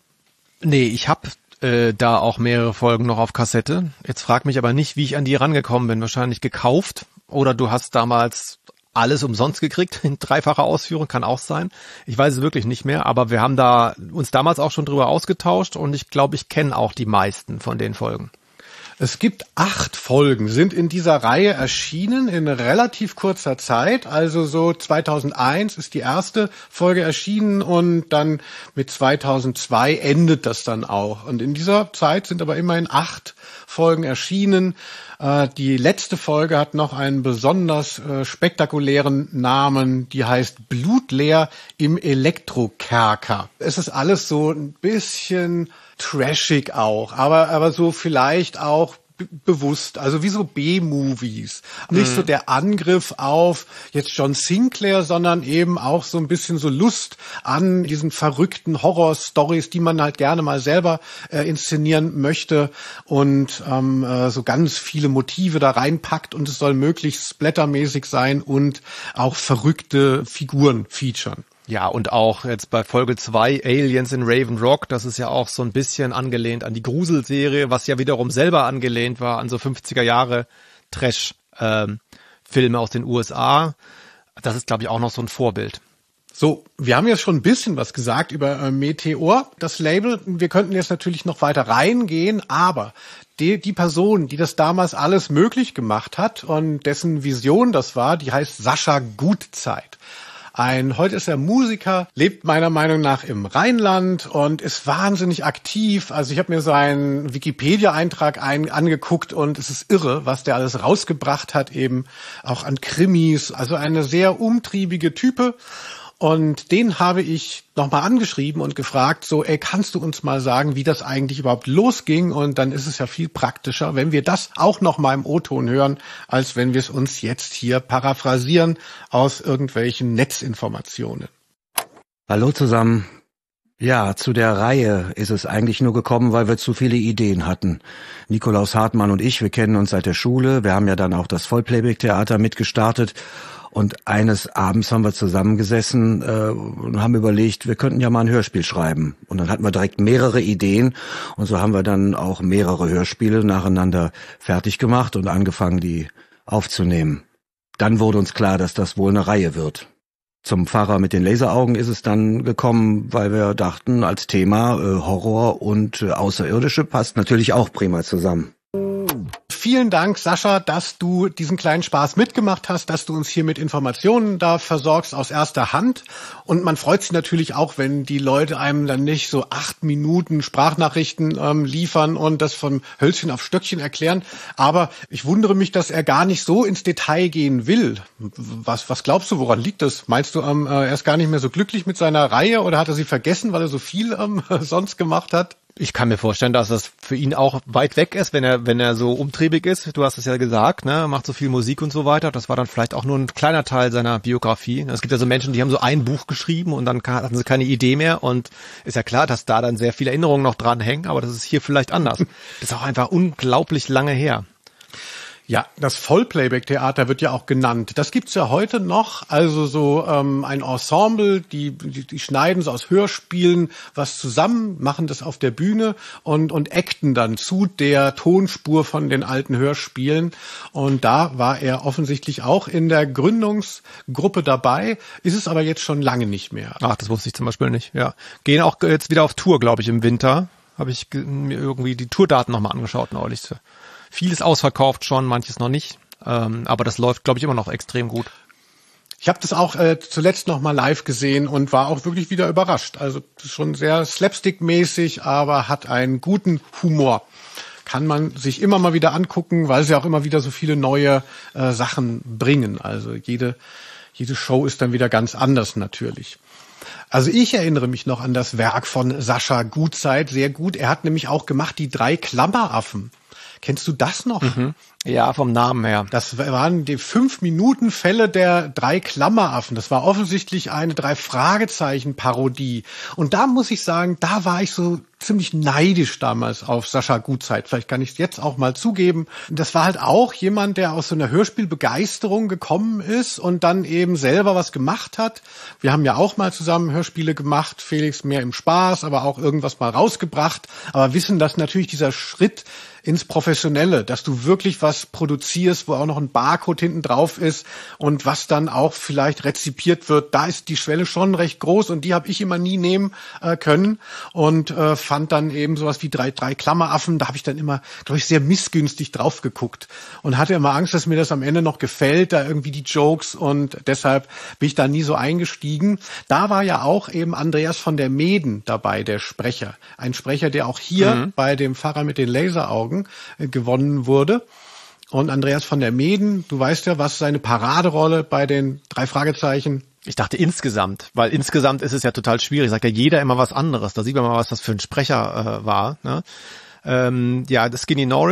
Nee, ich habe da auch mehrere Folgen noch auf Kassette. Jetzt frag mich aber nicht, wie ich an die rangekommen bin, wahrscheinlich gekauft. Oder du hast damals alles umsonst gekriegt, in 3-facher Ausführung, kann auch sein. Ich weiß es wirklich nicht mehr, aber wir haben da uns damals auch schon drüber ausgetauscht und ich glaube, ich kenne auch die meisten von den Folgen. Es gibt 8 Folgen, sind in dieser Reihe erschienen in relativ kurzer Zeit. Also so 2001 ist die erste Folge erschienen und dann mit 2002 endet das dann auch. Und in dieser Zeit sind aber immerhin 8 Folgen erschienen. Die letzte Folge hat noch einen besonders spektakulären Namen, die heißt Blutleer im Elektrokerker. Es ist alles so ein bisschen trashig auch, aber so vielleicht auch bewusst, also wie so B-Movies. Nicht so der Angriff auf jetzt John Sinclair, sondern eben auch so ein bisschen so Lust an diesen verrückten Horror-Stories, die man halt gerne mal selber inszenieren möchte und so ganz viele Motive da reinpackt und es soll möglichst splattermäßig sein und auch verrückte Figuren featuren. Ja, und auch jetzt bei Folge 2 Aliens in Raven Rock, das ist ja auch so ein bisschen angelehnt an die Gruselserie, was ja wiederum selber angelehnt war an so 50er Jahre Trash-Filme aus den USA. Das ist, glaube ich, auch noch so ein Vorbild. So, wir haben jetzt schon ein bisschen was gesagt über Meteor, das Label. Wir könnten jetzt natürlich noch weiter reingehen, aber die Person, die das damals alles möglich gemacht hat und dessen Vision das war, die heißt Sascha Gutzeit. Heute ist er Musiker, lebt meiner Meinung nach im Rheinland und ist wahnsinnig aktiv. Also ich habe mir seinen Wikipedia-Eintrag angeguckt und es ist irre, was der alles rausgebracht hat, eben auch an Krimis. Also eine sehr umtriebige Type. Und den habe ich nochmal angeschrieben und gefragt, so, kannst du uns mal sagen, wie das eigentlich überhaupt losging? Und dann ist es ja viel praktischer, wenn wir das auch nochmal im O-Ton hören, als wenn wir es uns jetzt hier paraphrasieren aus irgendwelchen Netzinformationen. Hallo zusammen. Ja, zu der Reihe ist es eigentlich nur gekommen, weil wir zu viele Ideen hatten. Nikolaus Hartmann und ich, wir kennen uns seit der Schule. Wir haben ja dann auch das Vollplayback-Theater mitgestartet. Und eines Abends haben wir zusammengesessen und haben überlegt, wir könnten ja mal ein Hörspiel schreiben. Und dann hatten wir direkt mehrere Ideen. Und so haben wir dann auch mehrere Hörspiele nacheinander fertig gemacht und angefangen, die aufzunehmen. Dann wurde uns klar, dass das wohl eine Reihe wird. Zum Pfarrer mit den Laseraugen ist es dann gekommen, weil wir dachten, als Thema Horror und Außerirdische passt natürlich auch prima zusammen. Vielen Dank, Sascha, dass du diesen kleinen Spaß mitgemacht hast, dass du uns hier mit Informationen da versorgst aus erster Hand. Und man freut sich natürlich auch, wenn die Leute einem dann nicht so 8 Minuten Sprachnachrichten liefern und das von Hölzchen auf Stöckchen erklären. Aber ich wundere mich, dass er gar nicht so ins Detail gehen will. Was glaubst du, woran liegt das? Meinst du, er ist gar nicht mehr so glücklich mit seiner Reihe oder hat er sie vergessen, weil er so viel sonst gemacht hat? Ich kann mir vorstellen, dass das für ihn auch weit weg ist, wenn er so umtriebig ist. Du hast es ja gesagt, ne, macht so viel Musik und so weiter. Das war dann vielleicht auch nur ein kleiner Teil seiner Biografie. Es gibt ja so Menschen, die haben so ein Buch geschrieben und dann hatten sie keine Idee mehr und ist ja klar, dass da dann sehr viele Erinnerungen noch dran hängen, aber das ist hier vielleicht anders. Das ist auch einfach unglaublich lange her. Ja, das Vollplayback-Theater wird ja auch genannt. Das gibt's ja heute noch. Also so ein Ensemble, die schneiden so aus Hörspielen was zusammen, machen das auf der Bühne und acten dann zu der Tonspur von den alten Hörspielen. Und da war er offensichtlich auch in der Gründungsgruppe dabei, ist es aber jetzt schon lange nicht mehr. Ach, das wusste ich zum Beispiel nicht. Ja, gehen auch jetzt wieder auf Tour, glaube ich, im Winter. Habe ich mir irgendwie die Tourdaten nochmal angeschaut neulich. Vieles ausverkauft schon, manches noch nicht. Aber das läuft, glaube ich, immer noch extrem gut. Ich habe das auch zuletzt noch mal live gesehen und war auch wirklich wieder überrascht. Also schon sehr slapstick-mäßig, aber hat einen guten Humor. Kann man sich immer mal wieder angucken, weil sie auch immer wieder so viele neue Sachen bringen. Also jede Show ist dann wieder ganz anders natürlich. Also ich erinnere mich noch an das Werk von Sascha Gutzeit sehr gut. Er hat nämlich auch gemacht die 3 Klammeraffen. Kennst du das noch? Mhm. Ja, vom Namen her. Das waren die 5-Minuten-Fälle der 3 Klammeraffen. Das war offensichtlich eine 3-Fragezeichen-Parodie. Und da muss ich sagen, da war ich so ziemlich neidisch damals auf Sascha Gutzeit. Vielleicht kann ich es jetzt auch mal zugeben. Das war halt auch jemand, der aus so einer Hörspielbegeisterung gekommen ist und dann eben selber was gemacht hat. Wir haben ja auch mal zusammen Hörspiele gemacht, Felix mehr im Spaß, aber auch irgendwas mal rausgebracht. Aber wissen, dass natürlich dieser Schritt ins Professionelle, dass du wirklich was produzierst, wo auch noch ein Barcode hinten drauf ist und was dann auch vielleicht rezipiert wird, da ist die Schwelle schon recht groß und die habe ich immer nie nehmen können und fand dann eben sowas wie 3 Klammeraffen, da habe ich dann immer, glaube ich, sehr missgünstig drauf geguckt und hatte immer Angst, dass mir das am Ende noch gefällt, da irgendwie die Jokes und deshalb bin ich da nie so eingestiegen. Da war ja auch eben Andreas von der Meeden dabei, der Sprecher. Ein Sprecher, der auch hier bei dem Pfarrer mit den Laseraugen gewonnen wurde. Und Andreas von der Meeden, du weißt ja, was seine Paraderolle bei den 3 Fragezeichen. Ich dachte insgesamt, weil insgesamt ist es ja total schwierig. Sagt ja jeder immer was anderes. Da sieht man mal, was das für ein Sprecher war. Ne? Ja, das Skinny Norris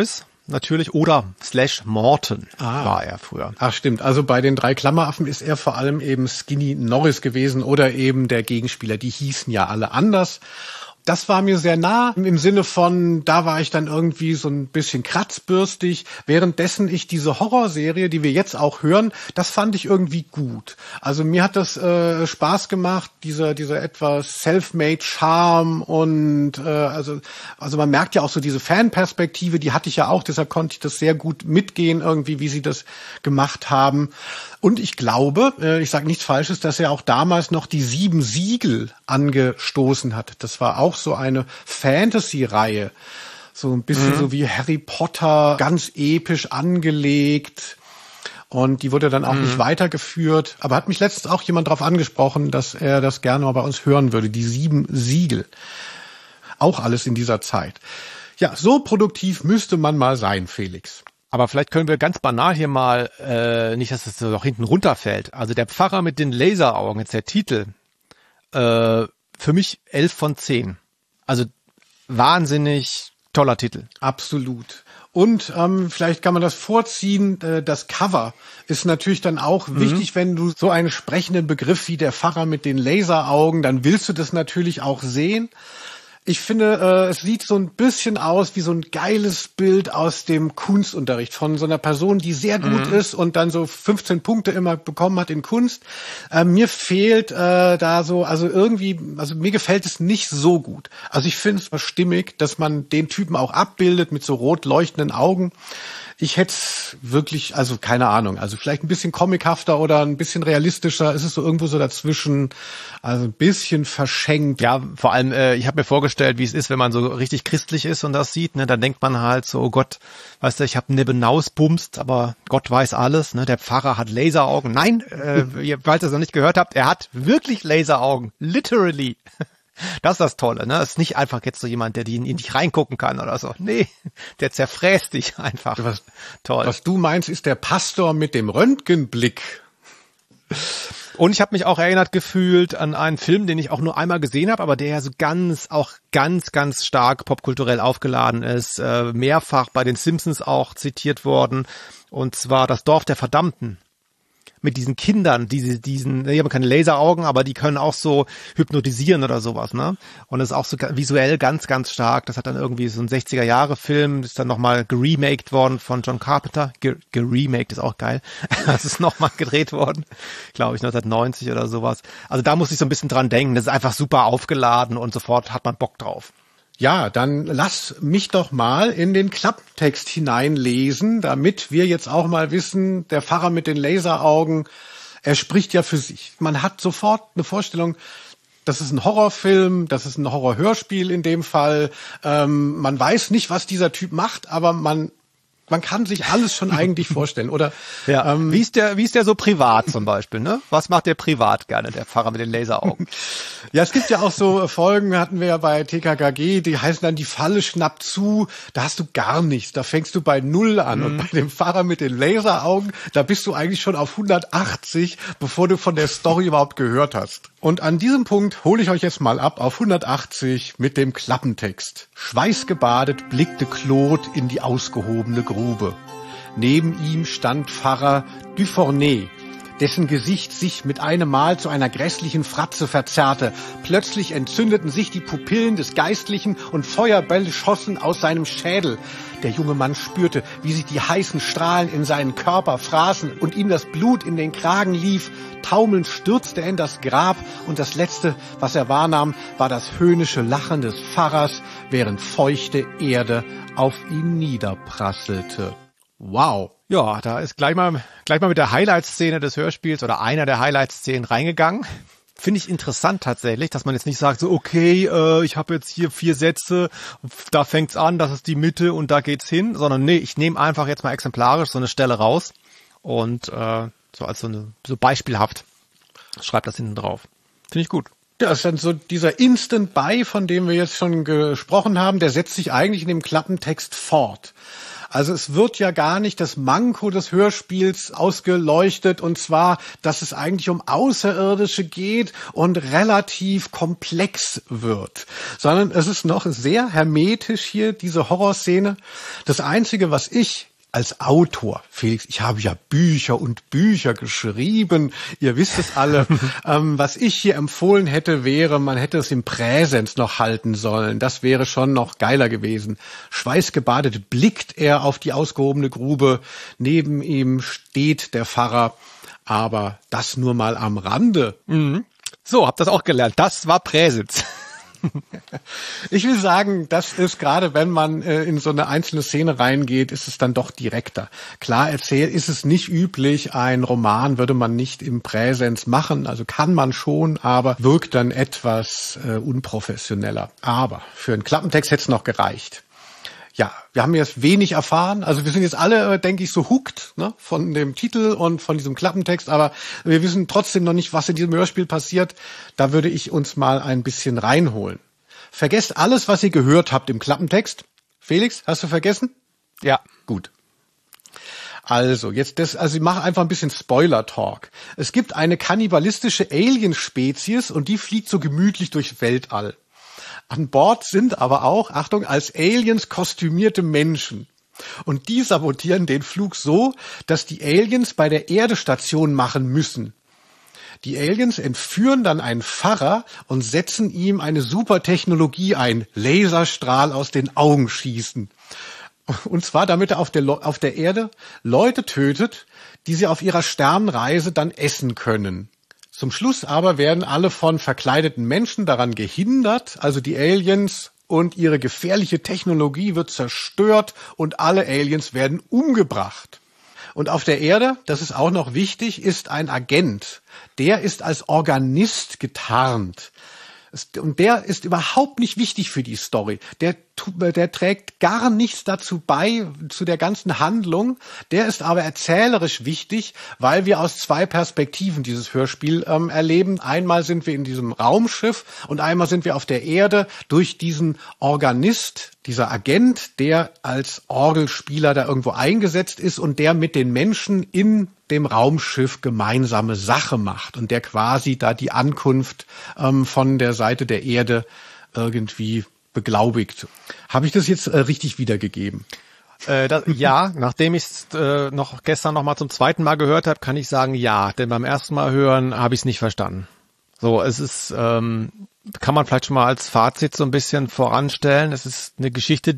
natürlich oder /Morton war er früher. Ach stimmt, also bei den 3 Klammeraffen ist er vor allem eben Skinny Norris gewesen oder eben der Gegenspieler, die hießen ja alle anders. Das war mir sehr nah im Sinne von, da war ich dann irgendwie so ein bisschen kratzbürstig, währenddessen ich diese Horrorserie, die wir jetzt auch hören, das fand ich irgendwie gut. Also mir hat das Spaß gemacht, dieser etwas self-made Charme und also man merkt ja auch so diese Fanperspektive, die hatte ich ja auch, deshalb konnte ich das sehr gut mitgehen irgendwie, wie sie das gemacht haben. Und ich glaube, ich sage nichts Falsches, dass er auch damals noch die 7 Siegel angestoßen hat. Das war auch so eine Fantasy-Reihe. So ein bisschen so wie Harry Potter, ganz episch angelegt. Und die wurde dann auch nicht weitergeführt. Aber hat mich letztens auch jemand darauf angesprochen, dass er das gerne mal bei uns hören würde. Die 7 Siegel. Auch alles in dieser Zeit. Ja, so produktiv müsste man mal sein, Felix. Aber vielleicht können wir ganz banal hier mal, nicht, dass es so noch hinten runterfällt. Also der Pfarrer mit den Laseraugen, jetzt der Titel, für mich 11 von 10. Also wahnsinnig toller Titel. Absolut. Und vielleicht kann man das vorziehen, das Cover ist natürlich dann auch wichtig, wenn du so einen sprechenden Begriff wie der Pfarrer mit den Laseraugen, dann willst du das natürlich auch sehen. Ich finde, es sieht so ein bisschen aus wie so ein geiles Bild aus dem Kunstunterricht von so einer Person, die sehr gut ist und dann so 15 Punkte immer bekommen hat in Kunst. Mir fehlt da so, also mir gefällt es nicht so gut. Also ich finde es stimmig, dass man den Typen auch abbildet mit so rot leuchtenden Augen. Ich hätte es wirklich, also keine Ahnung, also vielleicht ein bisschen comichafter oder ein bisschen realistischer. Es ist so irgendwo so dazwischen, also ein bisschen verschenkt. Ja, vor allem, ich habe mir vorgestellt, wie es ist, wenn man so richtig christlich ist und das sieht, ne, dann denkt man halt so, oh Gott, weißt du, ich habe Nebenausbumst, aber Gott weiß alles, ne, der Pfarrer hat Laseraugen. Nein, falls ihr es noch nicht gehört habt, er hat wirklich Laseraugen, literally. Das ist das Tolle, ne? Es ist nicht einfach jetzt so jemand, der in dich reingucken kann oder so. Nee, der zerfräst dich einfach. Toll. Was du meinst, ist der Pastor mit dem Röntgenblick. Und ich habe mich auch erinnert gefühlt an einen Film, den ich auch nur einmal gesehen habe, aber der ja so ganz stark popkulturell aufgeladen ist. Mehrfach bei den Simpsons auch zitiert worden. Und zwar Das Dorf der Verdammten. Mit diesen Kindern, die haben keine Laseraugen, aber die können auch so hypnotisieren oder sowas, ne? Und das ist auch so visuell ganz stark. Das hat dann irgendwie so ein 60er-Jahre-Film, ist dann nochmal geremaked worden von John Carpenter. Geremaked ist auch geil. Das ist nochmal gedreht worden, glaube ich, 1990 oder sowas. Also da muss ich so ein bisschen dran denken. Das ist einfach super aufgeladen und sofort hat man Bock drauf. Ja, dann lass mich doch mal in den Klapptext hineinlesen, damit wir jetzt auch mal wissen, der Pfarrer mit den Laseraugen, er spricht ja für sich. Man hat sofort eine Vorstellung, das ist ein Horrorfilm, das ist ein Horrorhörspiel in dem Fall. Man weiß nicht, was dieser Typ macht, aber man kann sich alles schon eigentlich vorstellen, oder? Ja. Wie ist der so privat zum Beispiel, ne? Was macht der privat gerne, der Pfarrer mit den Laseraugen? Ja, es gibt ja auch so Folgen, hatten wir ja bei TKKG, die heißen dann Die Falle schnappt zu, da hast du gar nichts, da fängst du bei 0 an und bei dem Pfarrer mit den Laseraugen, da bist du eigentlich schon auf 180, bevor du von der Story überhaupt gehört hast. Und an diesem Punkt hole ich euch jetzt mal ab auf 180 mit dem Klappentext. Schweißgebadet blickte Claude in die ausgehobene Grube. Neben ihm stand Pfarrer Dufournet, dessen Gesicht sich mit einem Mal zu einer grässlichen Fratze verzerrte. Plötzlich entzündeten sich die Pupillen des Geistlichen und Feuerbälle schossen aus seinem Schädel. Der junge Mann spürte, wie sich die heißen Strahlen in seinen Körper fraßen und ihm das Blut in den Kragen lief. Taumelnd stürzte er in das Grab und das Letzte, was er wahrnahm, war das höhnische Lachen des Pfarrers, während feuchte Erde auf ihn niederprasselte. Wow. Ja, da ist gleich mal mit der Highlight-Szene des Hörspiels oder einer der Highlight-Szenen reingegangen. Finde ich interessant tatsächlich, dass man jetzt nicht sagt, so okay, ich habe jetzt hier 4 Sätze, da fängt's an, das ist die Mitte und da geht's hin, sondern nee, ich nehme einfach jetzt mal exemplarisch so eine Stelle raus und so als so beispielhaft schreibt das hinten drauf. Finde ich gut. Ja, ist dann so dieser Instant Buy, von dem wir jetzt schon gesprochen haben, der setzt sich eigentlich in dem Klappentext fort. Also es wird ja gar nicht das Manko des Hörspiels ausgeleuchtet, und zwar, dass es eigentlich um Außerirdische geht und relativ komplex wird, sondern es ist noch sehr hermetisch hier, diese Horrorszene. Das Einzige, was ich als Autor, Felix, ich habe ja Bücher und Bücher geschrieben, ihr wisst es alle, was ich hier empfohlen hätte, wäre, man hätte es im Präsens noch halten sollen. Das wäre schon noch geiler gewesen. Schweißgebadet blickt er auf die ausgehobene Grube, neben ihm steht der Pfarrer, aber das nur mal am Rande. Mhm. So, habt das auch gelernt. Das war Präsens. Ich will sagen, das ist gerade, wenn man in so eine einzelne Szene reingeht, ist es dann doch direkter. Klar erzählt, ist es nicht üblich, ein Roman würde man nicht im Präsens machen, also kann man schon, aber wirkt dann etwas unprofessioneller. Aber für einen Klappentext hätte es noch gereicht. Ja, wir haben jetzt wenig erfahren. Also wir sind jetzt alle, denke ich, so hooked, ne, von dem Titel und von diesem Klappentext, aber wir wissen trotzdem noch nicht, was in diesem Hörspiel passiert. Da würde ich uns mal ein bisschen reinholen. Vergesst alles, was ihr gehört habt im Klappentext. Felix, hast du vergessen? Ja. Gut. Also, ich mache einfach ein bisschen Spoiler-Talk. Es gibt eine kannibalistische Alien-Spezies und die fliegt so gemütlich durchs Weltall. An Bord sind aber auch, Achtung, als Aliens kostümierte Menschen. Und die sabotieren den Flug so, dass die Aliens bei der Erde Station machen müssen. Die Aliens entführen dann einen Pfarrer und setzen ihm eine Supertechnologie ein, Laserstrahl aus den Augen schießen. Und zwar, damit er auf der Erde Leute tötet, die sie auf ihrer Sternreise dann essen können. Zum Schluss aber werden alle von verkleideten Menschen daran gehindert, also die Aliens, und ihre gefährliche Technologie wird zerstört und alle Aliens werden umgebracht. Und auf der Erde, das ist auch noch wichtig, ist ein Agent. Der ist als Organist getarnt. Und der ist überhaupt nicht wichtig für die Story. Der trägt gar nichts dazu bei, zu der ganzen Handlung. Der ist aber erzählerisch wichtig, weil wir aus zwei Perspektiven dieses Hörspiel erleben. Einmal sind wir in diesem Raumschiff und einmal sind wir auf der Erde durch diesen Organist, dieser Agent, der als Orgelspieler da irgendwo eingesetzt ist und der mit den Menschen in dem Raumschiff gemeinsame Sache macht und der quasi da die Ankunft von der Seite der Erde irgendwie beglaubigt. Habe ich das jetzt richtig wiedergegeben? Ja, nachdem ich es gestern noch mal zum zweiten Mal gehört habe, kann ich sagen ja, denn beim ersten Mal hören habe ich es nicht verstanden. So, es ist, kann man vielleicht schon mal als Fazit so ein bisschen voranstellen. Es ist eine Geschichte,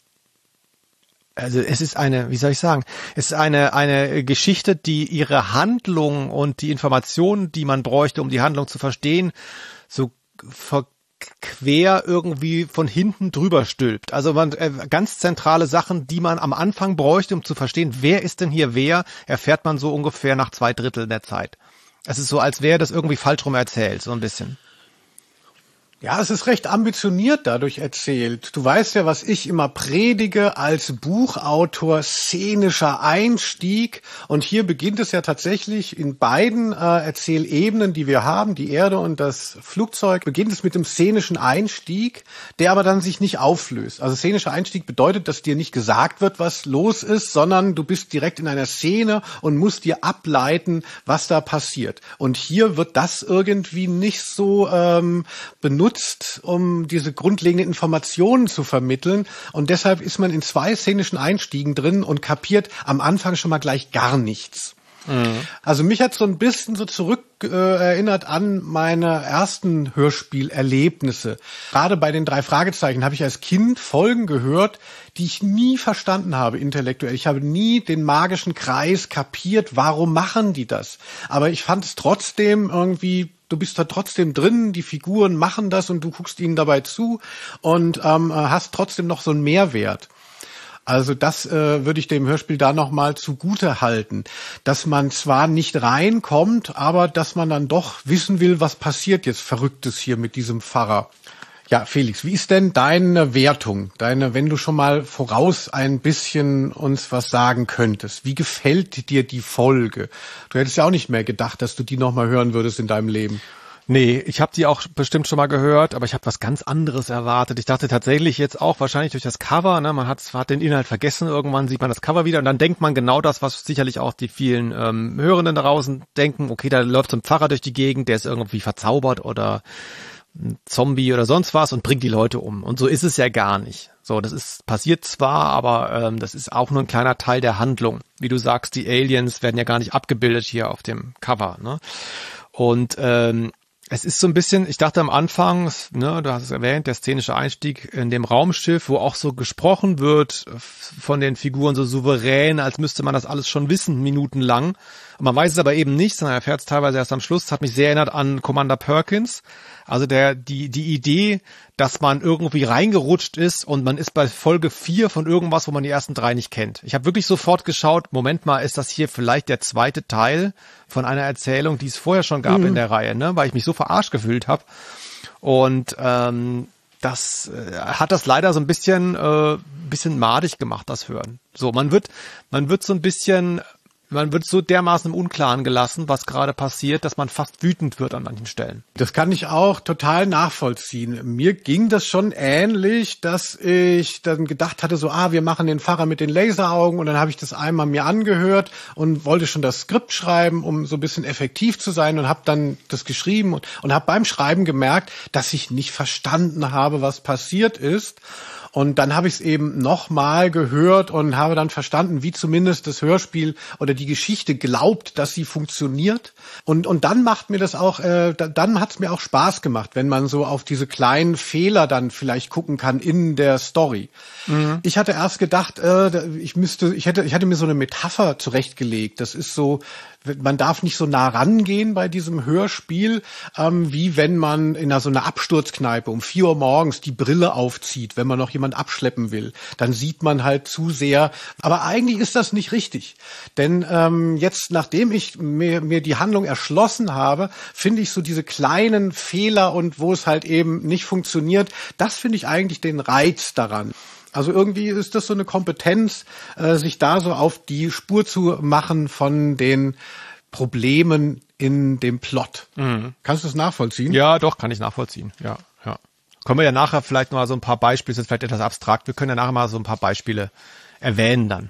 es ist eine, wie soll ich sagen, es ist eine Geschichte, die ihre Handlung und die Informationen, die man bräuchte, um die Handlung zu verstehen, so quer irgendwie von hinten drüber stülpt. Also ganz zentrale Sachen, die man am Anfang bräuchte, um zu verstehen, wer ist denn hier wer, erfährt man so ungefähr nach 2/3 der Zeit. Es ist so, als wäre das irgendwie falsch rum erzählt, so ein bisschen. Ja, es ist recht ambitioniert dadurch erzählt. Du weißt ja, was ich immer predige als Buchautor, szenischer Einstieg. Und hier beginnt es ja tatsächlich in beiden Erzählebenen, die wir haben, die Erde und das Flugzeug, beginnt es mit dem szenischen Einstieg, der aber dann sich nicht auflöst. Also szenischer Einstieg bedeutet, dass dir nicht gesagt wird, was los ist, sondern du bist direkt in einer Szene und musst dir ableiten, was da passiert. Und hier wird das irgendwie nicht so benutzt, um diese grundlegenden Informationen zu vermitteln. Und deshalb ist man in zwei szenischen Einstiegen drin und kapiert am Anfang schon mal gleich gar nichts. Mhm. Also mich hat so ein bisschen so erinnert an meine ersten Hörspielerlebnisse. Gerade bei den 3 Fragezeichen habe ich als Kind Folgen gehört, die ich nie verstanden habe intellektuell. Ich habe nie den magischen Kreis kapiert, warum machen die das? Aber ich fand es trotzdem irgendwie, du bist da trotzdem drin, die Figuren machen das und du guckst ihnen dabei zu und hast trotzdem noch so einen Mehrwert. Also das würde ich dem Hörspiel da nochmal zugute halten, dass man zwar nicht reinkommt, aber dass man dann doch wissen will, was passiert jetzt Verrücktes hier mit diesem Pfarrer. Ja, Felix, wie ist denn deine Wertung? Wenn du schon mal voraus ein bisschen uns was sagen könntest. Wie gefällt dir die Folge? Du hättest ja auch nicht mehr gedacht, dass du die nochmal hören würdest in deinem Leben. Nee, ich habe die auch bestimmt schon mal gehört, aber ich habe was ganz anderes erwartet. Ich dachte tatsächlich jetzt auch, wahrscheinlich durch das Cover, ne, man hat den Inhalt vergessen, irgendwann sieht man das Cover wieder und dann denkt man genau das, was sicherlich auch die vielen Hörenden da draußen denken, okay, da läuft so ein Pfarrer durch die Gegend, der ist irgendwie verzaubert oder ein Zombie oder sonst was und bringt die Leute um. Und so ist es ja gar nicht. So, das ist passiert zwar, aber das ist auch nur ein kleiner Teil der Handlung. Wie du sagst, die Aliens werden ja gar nicht abgebildet hier auf dem Cover, ne? Und es ist so ein bisschen, ich dachte am Anfang, ne, du hast es erwähnt, der szenische Einstieg in dem Raumschiff, wo auch so gesprochen wird von den Figuren so souverän, als müsste man das alles schon wissen, minutenlang. Und man weiß es aber eben nicht, sondern erfährt es teilweise erst am Schluss. Das hat mich sehr erinnert an Commander Perkins. Also die Idee, dass man irgendwie reingerutscht ist und man ist bei Folge 4 von irgendwas, wo man die ersten 3 nicht kennt. Ich habe wirklich sofort geschaut, Moment mal, ist das hier vielleicht der zweite Teil von einer Erzählung, die es vorher schon gab in der Reihe, ne? Weil ich mich so verarscht gefühlt habe. Und das hat das leider so ein bisschen madig gemacht, das Hören. So, man wird so dermaßen im Unklaren gelassen, was gerade passiert, dass man fast wütend wird an manchen Stellen. Das kann ich auch total nachvollziehen. Mir ging das schon ähnlich, dass ich dann gedacht hatte, so, wir machen den Pfarrer mit den Laseraugen, und dann habe ich das einmal mir angehört und wollte schon das Skript schreiben, um so ein bisschen effektiv zu sein, und habe dann das geschrieben und habe beim Schreiben gemerkt, dass ich nicht verstanden habe, was passiert ist. Und dann habe ich es eben nochmal gehört und habe dann verstanden, wie zumindest das Hörspiel oder die Geschichte glaubt, dass sie funktioniert. Und dann macht mir das auch, dann hat es mir auch Spaß gemacht, wenn man so auf diese kleinen Fehler dann vielleicht gucken kann in der Story. Mhm. Ich hatte erst gedacht, ich hatte mir so eine Metapher zurechtgelegt. Das ist so, man darf nicht so nah rangehen bei diesem Hörspiel, wie wenn man in so einer Absturzkneipe um 4 Uhr morgens die Brille aufzieht, wenn man noch jemand abschleppen will. Dann sieht man halt zu sehr. Aber eigentlich ist das nicht richtig. Denn jetzt, nachdem ich mir die Handlung erschlossen habe, finde ich so diese kleinen Fehler und wo es halt eben nicht funktioniert, das finde ich eigentlich den Reiz daran. Also irgendwie ist das so eine Kompetenz, sich da so auf die Spur zu machen von den Problemen in dem Plot. Mhm. Kannst du das nachvollziehen? Ja, doch, kann ich nachvollziehen. Ja. Können wir ja nachher vielleicht mal so ein paar Beispiele, das ist vielleicht etwas abstrakt, wir können ja nachher mal so ein paar Beispiele erwähnen dann.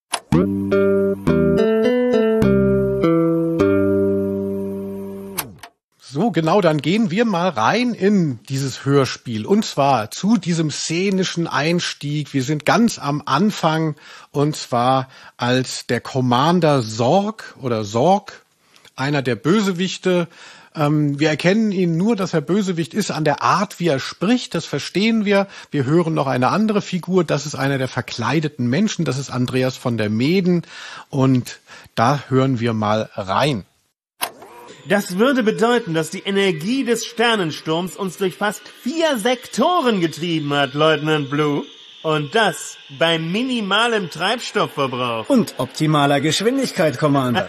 So, genau, dann gehen wir mal rein in dieses Hörspiel, und zwar zu diesem szenischen Einstieg. Wir sind ganz am Anfang, und zwar als der Commander Sorg, einer der Bösewichte. Wir erkennen ihn nur, dass er Bösewicht ist, an der Art, wie er spricht, das verstehen wir. Wir hören noch eine andere Figur, das ist einer der verkleideten Menschen, das ist Andreas von der Meeden, und da hören wir mal rein. Das würde bedeuten, dass die Energie des Sternensturms uns durch fast 4 Sektoren getrieben hat, Leutnant Blue. Und das bei minimalem Treibstoffverbrauch. Und optimaler Geschwindigkeit, Commander.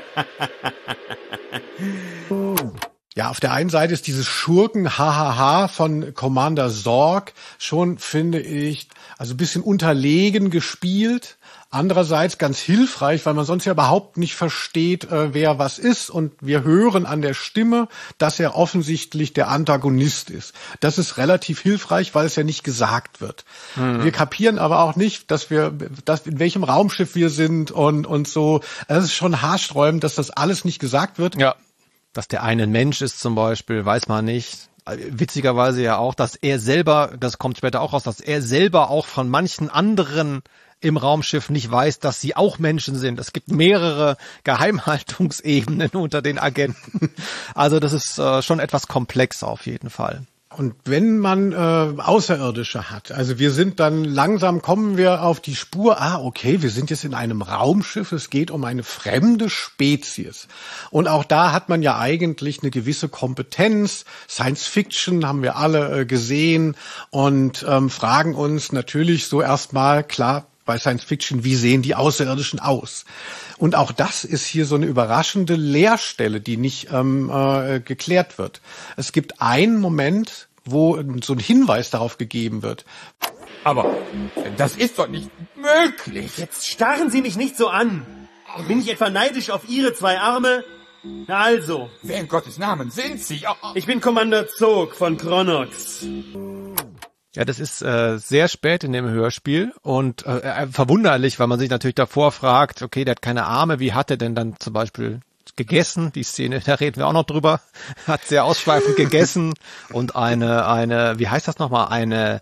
Ja, auf der einen Seite ist dieses Schurken-Hahaha von Commander Sorg schon, finde ich, also ein bisschen unterlegen gespielt. Andererseits ganz hilfreich, weil man sonst ja überhaupt nicht versteht, wer was ist. Und wir hören an der Stimme, dass er offensichtlich der Antagonist ist. Das ist relativ hilfreich, weil es ja nicht gesagt wird. Mhm. Wir kapieren aber auch nicht, in welchem Raumschiff wir sind und so. Es ist schon haarsträubend, dass das alles nicht gesagt wird. Ja, dass der eine ein Mensch ist zum Beispiel, weiß man nicht. Witzigerweise ja auch, dass er selber, das kommt später auch raus, dass er selber auch von manchen anderen im Raumschiff nicht weiß, dass sie auch Menschen sind. Es gibt mehrere Geheimhaltungsebenen unter den Agenten. Also das ist schon etwas komplex auf jeden Fall. Und wenn man Außerirdische hat, also wir sind dann langsam, kommen wir auf die Spur, okay, wir sind jetzt in einem Raumschiff, es geht um eine fremde Spezies. Und auch da hat man ja eigentlich eine gewisse Kompetenz. Science Fiction haben wir alle gesehen und fragen uns natürlich so erstmal, klar, bei Science Fiction, wie sehen die Außerirdischen aus? Und auch das ist hier so eine überraschende Leerstelle, die nicht geklärt wird. Es gibt einen Moment, wo so ein Hinweis darauf gegeben wird. Aber das ist doch nicht möglich. Jetzt starren Sie mich nicht so an. Bin ich etwa neidisch auf Ihre 2 Arme? Also, Wer in Gottes Namen sind Sie? ich bin Commander Zog von Kronox. Ja, das ist sehr spät in dem Hörspiel und verwunderlich, weil man sich natürlich davor fragt, okay, der hat keine Arme, wie hat er denn dann zum Beispiel gegessen? Die Szene, da reden wir auch noch drüber, hat sehr ausschweifend gegessen und eine, wie heißt das nochmal, eine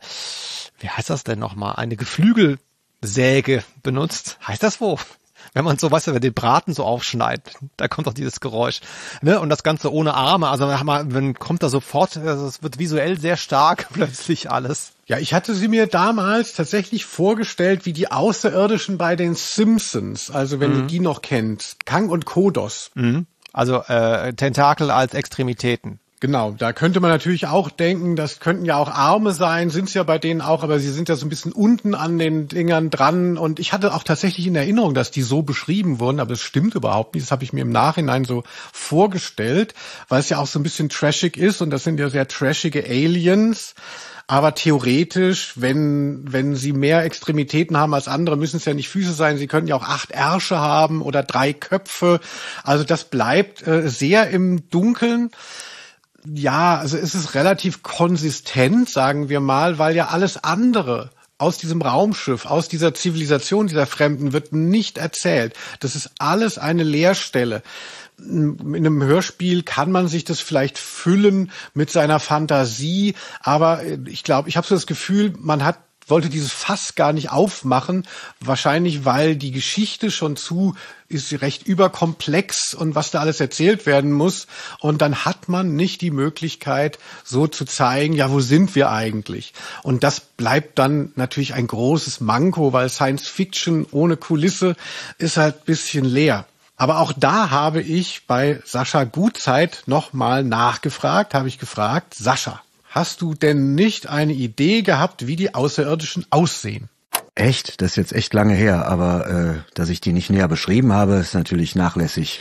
Geflügelsäge benutzt. Heißt das wo? Wenn man so, weißt du, wenn den Braten so aufschneidet, da kommt doch dieses Geräusch, ne? Und das Ganze ohne Arme, also wenn kommt da sofort, also es wird visuell sehr stark plötzlich alles. Ja, ich hatte sie mir damals tatsächlich vorgestellt wie die Außerirdischen bei den Simpsons, also wenn ihr die noch kennt, Kang und Kodos. Also Tentakel als Extremitäten. Genau, da könnte man natürlich auch denken, das könnten ja auch Arme sein, sind's ja bei denen auch, aber sie sind ja so ein bisschen unten an den Dingern dran und ich hatte auch tatsächlich in Erinnerung, dass die so beschrieben wurden, aber es stimmt überhaupt nicht, das habe ich mir im Nachhinein so vorgestellt, weil es ja auch so ein bisschen trashig ist und das sind ja sehr trashige Aliens. Aber theoretisch, wenn sie mehr Extremitäten haben als andere, müssen es ja nicht Füße sein. Sie können ja auch 8 Ärsche haben oder 3 Köpfe. Also das bleibt sehr im Dunkeln. Ja, also es ist relativ konsistent, sagen wir mal, weil ja alles andere aus diesem Raumschiff, aus dieser Zivilisation dieser Fremden wird nicht erzählt. Das ist alles eine Leerstelle. In einem Hörspiel kann man sich das vielleicht füllen mit seiner Fantasie, aber ich glaube, ich habe so das Gefühl, wollte dieses Fass gar nicht aufmachen, wahrscheinlich weil die Geschichte schon ist recht überkomplex und was da alles erzählt werden muss und dann hat man nicht die Möglichkeit so zu zeigen, ja, wo sind wir eigentlich? Und das bleibt dann natürlich ein großes Manko, weil Science Fiction ohne Kulisse ist halt ein bisschen leer. Aber auch da habe ich bei Sascha Gutzeit nochmal nachgefragt, habe ich gefragt, Sascha, hast du denn nicht eine Idee gehabt, wie die Außerirdischen aussehen? Echt? Das ist jetzt echt lange her, aber dass ich die nicht näher beschrieben habe, ist natürlich nachlässig.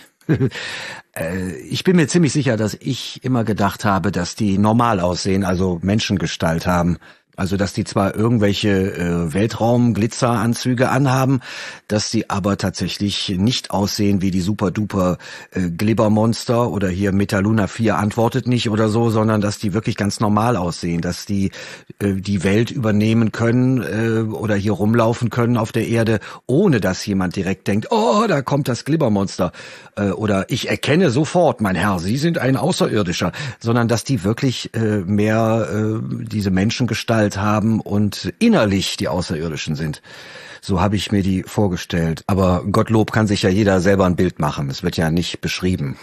Ich bin mir ziemlich sicher, dass ich immer gedacht habe, dass die normal aussehen, also Menschengestalt haben. Also, dass die zwar irgendwelche Weltraum-Glitzeranzüge anhaben, dass die aber tatsächlich nicht aussehen wie die super-duper Glibbermonster oder hier Metaluna 4 antwortet nicht oder so, sondern dass die wirklich ganz normal aussehen, dass die die Welt übernehmen können oder hier rumlaufen können auf der Erde, ohne dass jemand direkt denkt, oh, da kommt das Glibbermonster oder ich erkenne sofort, mein Herr, Sie sind ein Außerirdischer, sondern dass die wirklich mehr diese Menschengestalt haben und innerlich die Außerirdischen sind. So habe ich mir die vorgestellt. Aber Gottlob kann sich ja jeder selber ein Bild machen. Es wird ja nicht beschrieben.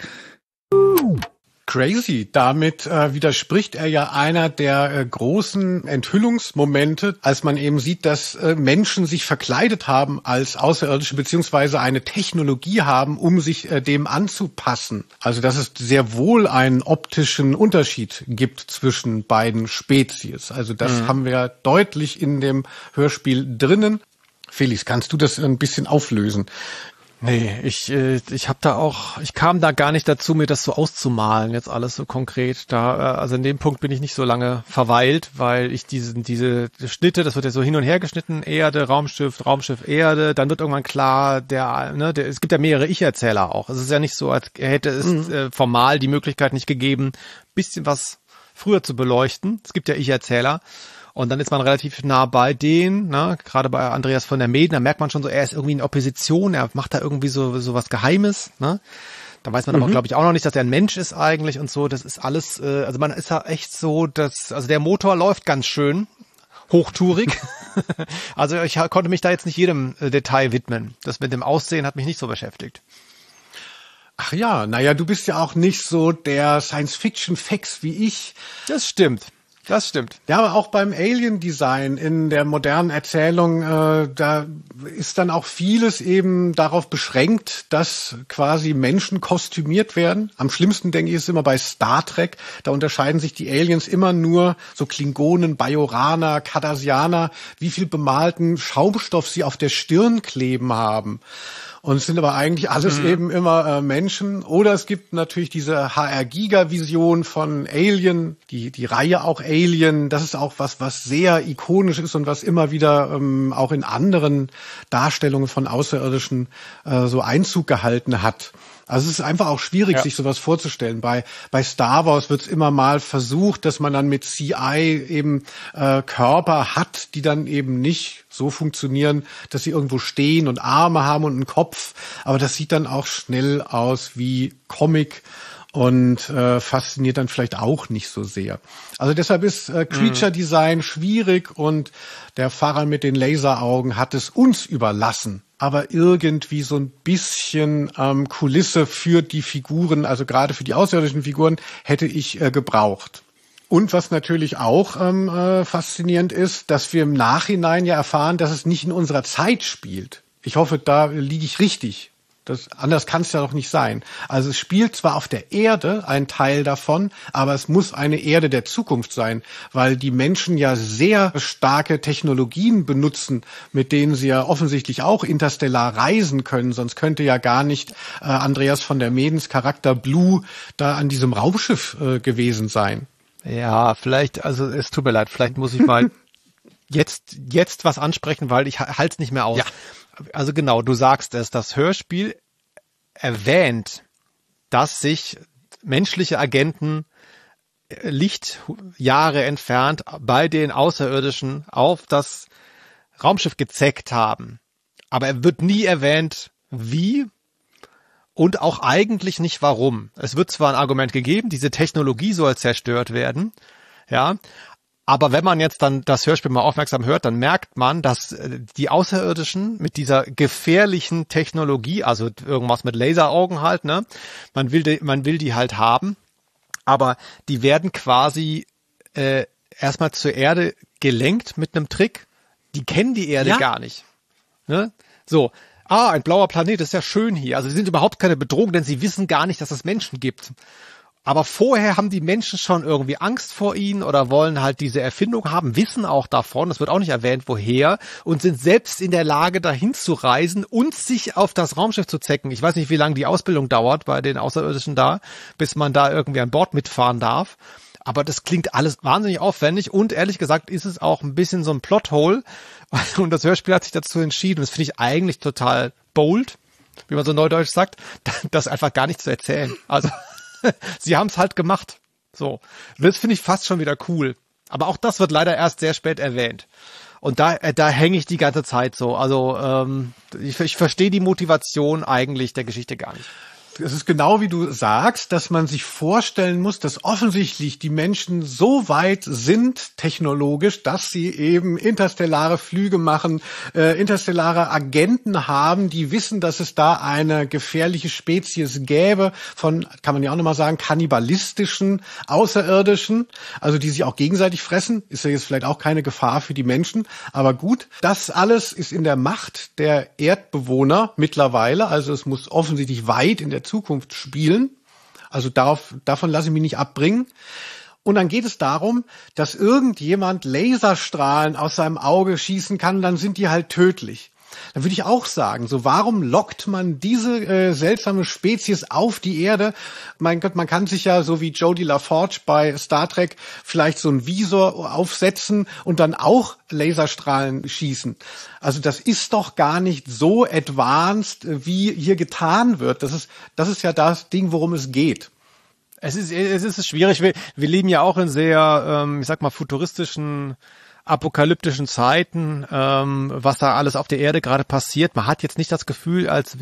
Crazy. Damit widerspricht er ja einer der großen Enthüllungsmomente, als man eben sieht, dass Menschen sich verkleidet haben als Außerirdische beziehungsweise eine Technologie haben, um sich dem anzupassen. Also dass es sehr wohl einen optischen Unterschied gibt zwischen beiden Spezies. Also das haben wir deutlich in dem Hörspiel drinnen. Felix, kannst du das ein bisschen auflösen? Nee, ich kam da gar nicht dazu, mir das so auszumalen, jetzt alles so konkret. Also in dem Punkt bin ich nicht so lange verweilt, weil ich diese Schnitte, das wird ja so hin und her geschnitten, Erde, Raumschiff, Erde, dann wird irgendwann klar, es gibt ja mehrere Ich-Erzähler auch. Es ist ja nicht so, als hätte es formal die Möglichkeit nicht gegeben, bisschen was früher zu beleuchten. Es gibt ja Ich-Erzähler. Und dann ist man relativ nah bei denen, ne? Gerade bei Andreas von der Meeden, da merkt man schon so, er ist irgendwie in Opposition, er macht da irgendwie so was Geheimes, ne? Da weiß man aber, glaube ich, auch noch nicht, dass er ein Mensch ist eigentlich und so. Das ist alles, also man ist ja echt so, also der Motor läuft ganz schön, hochtourig. Also ich konnte mich da jetzt nicht jedem Detail widmen. Das mit dem Aussehen hat mich nicht so beschäftigt. Ach ja, naja, du bist ja auch nicht so der Science-Fiction-Fex wie ich. Das stimmt. Ja, aber auch beim Alien-Design in der modernen Erzählung, da ist dann auch vieles eben darauf beschränkt, dass quasi Menschen kostümiert werden. Am schlimmsten, denke ich, ist immer bei Star Trek. Da unterscheiden sich die Aliens immer nur so Klingonen, Bajoraner, Cardassianer, wie viel bemalten Schaumstoff sie auf der Stirn kleben haben. Und es sind aber eigentlich alles eben immer Menschen. Oder es gibt natürlich diese HR-Giga-Vision von Alien, die Reihe auch Alien. Das ist auch was sehr ikonisch ist und was immer wieder auch in anderen Darstellungen von Außerirdischen so Einzug gehalten hat. Also es ist einfach auch schwierig, sich sowas vorzustellen. Bei Star Wars wird es immer mal versucht, dass man dann mit CI eben Körper hat, die dann eben nicht so funktionieren, dass sie irgendwo stehen und Arme haben und einen Kopf. Aber das sieht dann auch schnell aus wie Comic und fasziniert dann vielleicht auch nicht so sehr. Also deshalb ist Creature Design schwierig und der Pfarrer mit den Laseraugen hat es uns überlassen. Aber irgendwie so ein bisschen Kulisse für die Figuren, also gerade für die außerirdischen Figuren, hätte ich gebraucht. Und was natürlich auch faszinierend ist, dass wir im Nachhinein ja erfahren, dass es nicht in unserer Zeit spielt. Ich hoffe, da liege ich richtig. Anders kann es ja doch nicht sein. Also es spielt zwar auf der Erde ein Teil davon, aber es muss eine Erde der Zukunft sein, weil die Menschen ja sehr starke Technologien benutzen, mit denen sie ja offensichtlich auch interstellar reisen können. Sonst könnte ja gar nicht Andreas von der Meedens Charakter Blue da an diesem Raumschiff gewesen sein. Ja, vielleicht, also es tut mir leid, vielleicht muss ich mal jetzt was ansprechen, weil ich halte es nicht mehr aus. Ja. Also genau, du sagst es, das Hörspiel erwähnt, dass sich menschliche Agenten Lichtjahre entfernt bei den Außerirdischen auf das Raumschiff gezeckt haben. Aber er wird nie erwähnt, wie und auch eigentlich nicht warum. Es wird zwar ein Argument gegeben, diese Technologie soll zerstört werden, ja, aber wenn man jetzt dann das Hörspiel mal aufmerksam hört, dann merkt man, dass die Außerirdischen mit dieser gefährlichen Technologie, also irgendwas mit Laseraugen halt, ne, man will die halt haben, aber die werden quasi erstmal zur Erde gelenkt mit einem Trick. Die kennen die Erde gar nicht. Ne? So, ein blauer Planet, ist ja schön hier. Also sie sind überhaupt keine Bedrohung, denn sie wissen gar nicht, dass es Menschen gibt. Aber vorher haben die Menschen schon irgendwie Angst vor ihnen oder wollen halt diese Erfindung haben, wissen auch davon, es wird auch nicht erwähnt, woher, und sind selbst in der Lage, dahin zu reisen und sich auf das Raumschiff zu zecken. Ich weiß nicht, wie lange die Ausbildung dauert bei den Außerirdischen da, bis man da irgendwie an Bord mitfahren darf. Aber das klingt alles wahnsinnig aufwendig und ehrlich gesagt ist es auch ein bisschen so ein Plothole. Und das Hörspiel hat sich dazu entschieden, und das finde ich eigentlich total bold, wie man so neudeutsch sagt, das einfach gar nicht zu erzählen. Also sie haben es halt gemacht. So. Das finde ich fast schon wieder cool. Aber auch das wird leider erst sehr spät erwähnt. Und da hänge ich die ganze Zeit so. Also ich verstehe die Motivation eigentlich der Geschichte gar nicht. Es ist genau wie du sagst, dass man sich vorstellen muss, dass offensichtlich die Menschen so weit sind technologisch, dass sie eben interstellare Flüge machen, interstellare Agenten haben, die wissen, dass es da eine gefährliche Spezies gäbe von, kann man ja auch nochmal sagen, kannibalistischen Außerirdischen, also die sich auch gegenseitig fressen. Ist ja jetzt vielleicht auch keine Gefahr für die Menschen, aber gut. Das alles ist in der Macht der Erdbewohner mittlerweile, also es muss offensichtlich weit in der Zukunft spielen. Also davon lasse ich mich nicht abbringen. Und dann geht es darum, dass irgendjemand Laserstrahlen aus seinem Auge schießen kann, dann sind die halt tödlich. Dann würde ich auch sagen, so warum lockt man diese seltsame Spezies auf die Erde? Mein Gott, man kann sich ja so wie Jodie LaForge bei Star Trek vielleicht so einen Visor aufsetzen und dann auch Laserstrahlen schießen. Also das ist doch gar nicht so advanced, wie hier getan wird. Das ist ja das Ding, worum es geht. Es ist schwierig. Wir leben ja auch in sehr, ich sag mal, futuristischen, apokalyptischen Zeiten, was da alles auf der Erde gerade passiert. Man hat jetzt nicht das Gefühl, als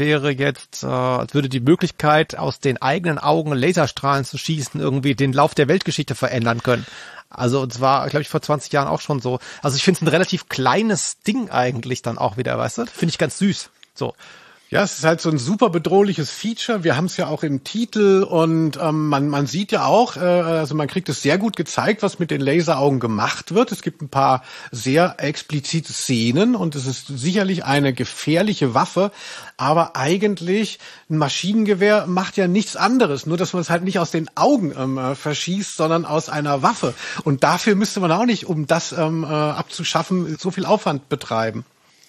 würde die Möglichkeit, aus den eigenen Augen Laserstrahlen zu schießen, irgendwie den Lauf der Weltgeschichte verändern können. Also es war, glaube ich, vor 20 Jahren auch schon so. Also ich finde es ein relativ kleines Ding eigentlich dann auch wieder, weißt du? Finde ich ganz süß. So. Ja, es ist halt so ein super bedrohliches Feature. Wir haben es ja auch im Titel und man sieht ja auch, also man kriegt es sehr gut gezeigt, was mit den Laseraugen gemacht wird. Es gibt ein paar sehr explizite Szenen und es ist sicherlich eine gefährliche Waffe, aber eigentlich ein Maschinengewehr macht ja nichts anderes, nur dass man es halt nicht aus den Augen verschießt, sondern aus einer Waffe. Und dafür müsste man auch nicht, um das abzuschaffen, so viel Aufwand betreiben.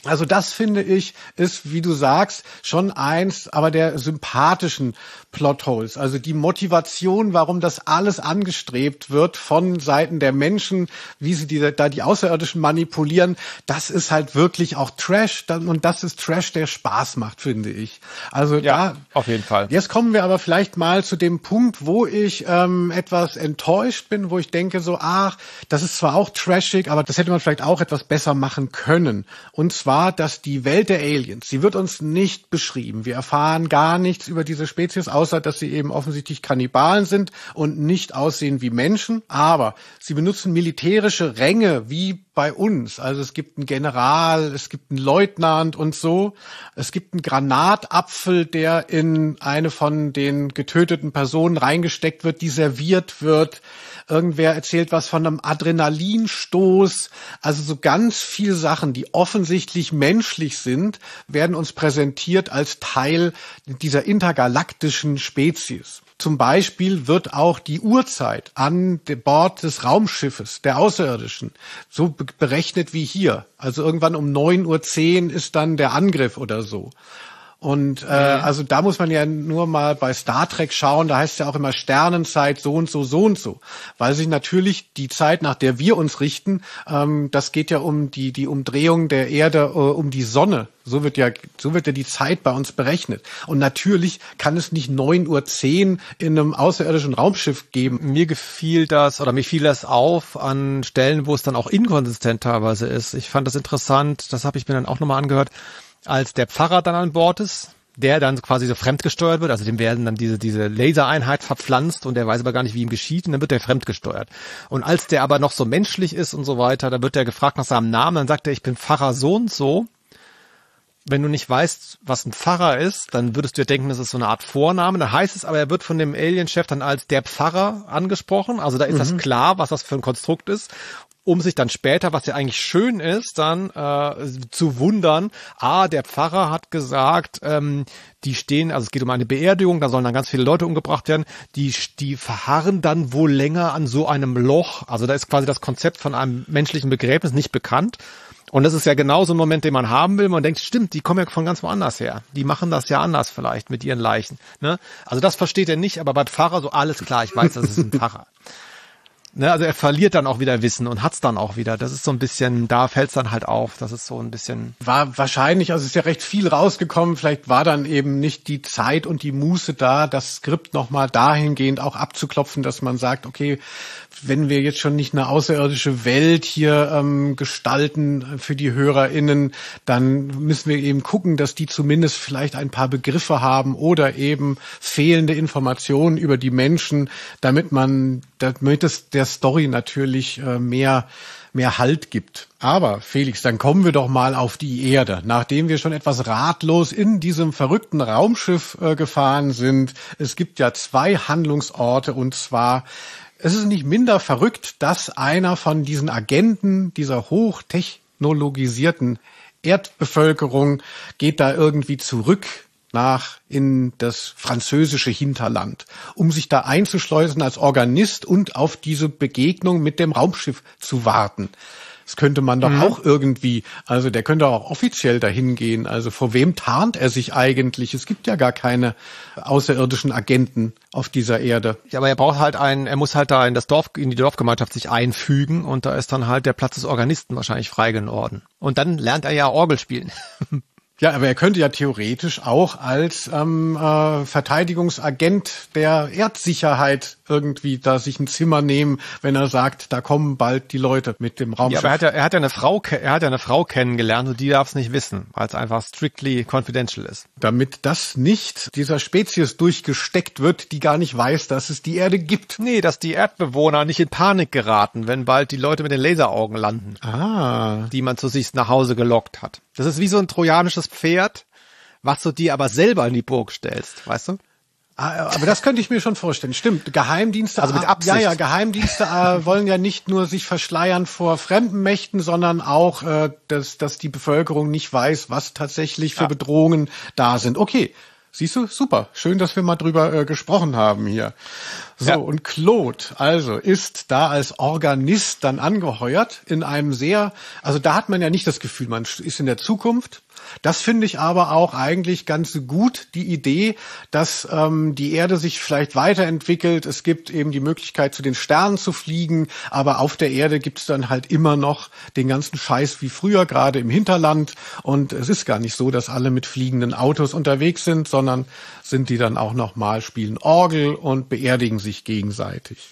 Also das, finde ich, ist, wie du sagst, schon eins aber der sympathischen Plotholes. Also die Motivation, warum das alles angestrebt wird von Seiten der Menschen, wie sie die Außerirdischen manipulieren, das ist halt wirklich auch Trash. Und das ist Trash, der Spaß macht, finde ich. Also ja, auf jeden Fall. Jetzt kommen wir aber vielleicht mal zu dem Punkt, wo ich etwas enttäuscht bin, wo ich denke so, das ist zwar auch trashig, aber das hätte man vielleicht auch etwas besser machen können. Und zwar, dass die Welt der Aliens, sie wird uns nicht beschrieben. Wir erfahren gar nichts über diese Spezies, außer dass sie eben offensichtlich Kannibalen sind und nicht aussehen wie Menschen. Aber sie benutzen militärische Ränge wie bei uns. Also es gibt einen General, es gibt einen Leutnant und so. Es gibt einen Granatapfel, der in eine von den getöteten Personen reingesteckt wird, die serviert wird. Irgendwer erzählt was von einem Adrenalinstoß. Also so ganz viele Sachen, die offensichtlich menschlich sind, werden uns präsentiert als Teil dieser intergalaktischen Spezies. Zum Beispiel wird auch die Uhrzeit an Bord des Raumschiffes der Außerirdischen so berechnet wie hier. Also irgendwann um 9:10 Uhr ist dann der Angriff oder so. Und also da muss man ja nur mal bei Star Trek schauen, da heißt es ja auch immer Sternenzeit so und so, so und so. Weil sich natürlich die Zeit, nach der wir uns richten, das geht ja um die Umdrehung der Erde um die Sonne. So wird ja die Zeit bei uns berechnet. Und natürlich kann es nicht 9:10 Uhr in einem außerirdischen Raumschiff geben. Mir fiel das auf an Stellen, wo es dann auch inkonsistent teilweise ist. Ich fand das interessant, das habe ich mir dann auch nochmal angehört, als der Pfarrer dann an Bord ist, der dann quasi so fremdgesteuert wird, also dem werden dann diese Lasereinheit verpflanzt und der weiß aber gar nicht, wie ihm geschieht, und dann wird der fremdgesteuert. Und als der aber noch so menschlich ist und so weiter, dann wird der gefragt nach seinem Namen, dann sagt er, ich bin Pfarrer so und so. Wenn du nicht weißt, was ein Pfarrer ist, dann würdest du ja denken, das ist so eine Art Vorname. Dann heißt es aber, er wird von dem Alien-Chef dann als der Pfarrer angesprochen. Also da ist das klar, was das für ein Konstrukt ist, um sich dann später, was ja eigentlich schön ist, dann zu wundern, der Pfarrer hat gesagt, die stehen, also es geht um eine Beerdigung, da sollen dann ganz viele Leute umgebracht werden, die verharren dann wohl länger an so einem Loch. Also da ist quasi das Konzept von einem menschlichen Begräbnis nicht bekannt. Und das ist ja genau so ein Moment, den man haben will. Man denkt, stimmt, die kommen ja von ganz woanders her. Die machen das ja anders vielleicht mit ihren Leichen. Ne? Also das versteht er nicht, aber bei Pfarrer so alles klar, ich weiß, das ist ein Pfarrer. Ne, also er verliert dann auch wieder Wissen und hat's dann auch wieder. Das ist so ein bisschen, da fällt's dann halt auf. Das ist so ein bisschen. War wahrscheinlich, also ist ja recht viel rausgekommen. Vielleicht war dann eben nicht die Zeit und die Muße da, das Skript nochmal dahingehend auch abzuklopfen, dass man sagt, okay, wenn wir jetzt schon nicht eine außerirdische Welt hier gestalten für die HörerInnen, dann müssen wir eben gucken, dass die zumindest vielleicht ein paar Begriffe haben oder eben fehlende Informationen über die Menschen, damit es der Story natürlich mehr Halt gibt. Aber Felix, dann kommen wir doch mal auf die Erde. Nachdem wir schon etwas ratlos in diesem verrückten Raumschiff gefahren sind, es gibt ja 2 Handlungsorte, und zwar, es ist nicht minder verrückt, dass einer von diesen Agenten dieser hochtechnologisierten Erdbevölkerung geht da irgendwie zurück in das französische Hinterland, um sich da einzuschleusen als Organist und auf diese Begegnung mit dem Raumschiff zu warten. Das könnte man doch auch irgendwie, also der könnte auch offiziell dahin gehen. Also vor wem tarnt er sich eigentlich? Es gibt ja gar keine außerirdischen Agenten auf dieser Erde. Ja, aber er muss halt da in die Dorfgemeinschaft sich einfügen, und da ist dann halt der Platz des Organisten wahrscheinlich frei geworden. Und dann lernt er ja Orgel spielen. Ja, aber er könnte ja theoretisch auch als Verteidigungsagent der Erdsicherheit irgendwie da sich ein Zimmer nehmen, wenn er sagt, da kommen bald die Leute mit dem Raumschiff. Ja, aber er hat ja eine Frau kennengelernt, und die darf es nicht wissen, weil es einfach strictly confidential ist. Damit das nicht dieser Spezies durchgesteckt wird, die gar nicht weiß, dass es die Erde gibt. Nee, dass die Erdbewohner nicht in Panik geraten, wenn bald die Leute mit den Laseraugen landen. Die man zu sich nach Hause gelockt hat. Das ist wie so ein trojanisches Pferd, was du dir aber selber in die Burg stellst, weißt du? Aber das könnte ich mir schon vorstellen. Stimmt, Geheimdienste, also mit Absicht. Ja, Geheimdienste wollen ja nicht nur sich verschleiern vor fremden Mächten, sondern auch, dass die Bevölkerung nicht weiß, was tatsächlich für Bedrohungen da sind. Okay, Siehst du? Super. Schön, dass wir mal drüber gesprochen haben hier. So, und Claude, also, ist da als Organist dann angeheuert in einem also da hat man ja nicht das Gefühl, man ist in der Zukunft. Das finde ich aber auch eigentlich ganz gut, die Idee, dass die Erde sich vielleicht weiterentwickelt. Es gibt eben die Möglichkeit, zu den Sternen zu fliegen, aber auf der Erde gibt es dann halt immer noch den ganzen Scheiß wie früher, gerade im Hinterland. Und es ist gar nicht so, dass alle mit fliegenden Autos unterwegs sind, sondern sind die dann auch nochmal, spielen Orgel und beerdigen sich gegenseitig.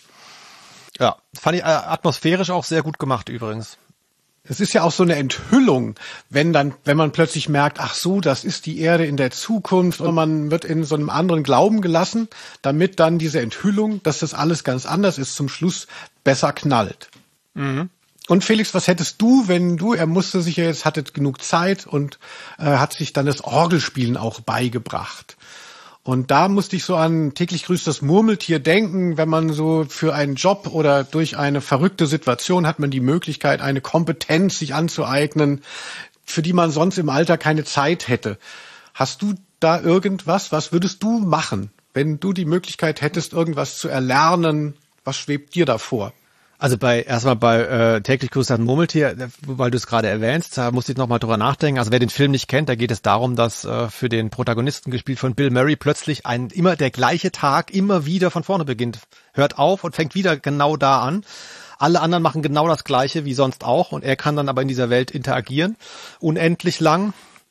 Ja, fand ich atmosphärisch auch sehr gut gemacht übrigens. Es ist ja auch so eine Enthüllung, wenn man plötzlich merkt, ach so, das ist die Erde in der Zukunft und man wird in so einem anderen Glauben gelassen, damit dann diese Enthüllung, dass das alles ganz anders ist, zum Schluss besser knallt. Mhm. Und Felix, was hättest du, er musste sich ja jetzt, hatte genug Zeit und hat sich dann das Orgelspielen auch beigebracht. Und da musste ich so an täglich grüßt das Murmeltier denken, wenn man so für einen Job oder durch eine verrückte Situation hat man die Möglichkeit, eine Kompetenz sich anzueignen, für die man sonst im Alter keine Zeit hätte. Hast du da irgendwas? Was würdest du machen, wenn du die Möglichkeit hättest, irgendwas zu erlernen? Was schwebt dir da vor? Also erstmal bei täglich grüßt das Murmeltier, weil du es gerade erwähnst, da musste ich nochmal drüber nachdenken. Also wer den Film nicht kennt, da geht es darum, dass für den Protagonisten, gespielt von Bill Murray, plötzlich immer der gleiche Tag immer wieder von vorne beginnt. Hört auf und fängt wieder genau da an. Alle anderen machen genau das Gleiche wie sonst auch und er kann dann aber in dieser Welt interagieren, unendlich lang.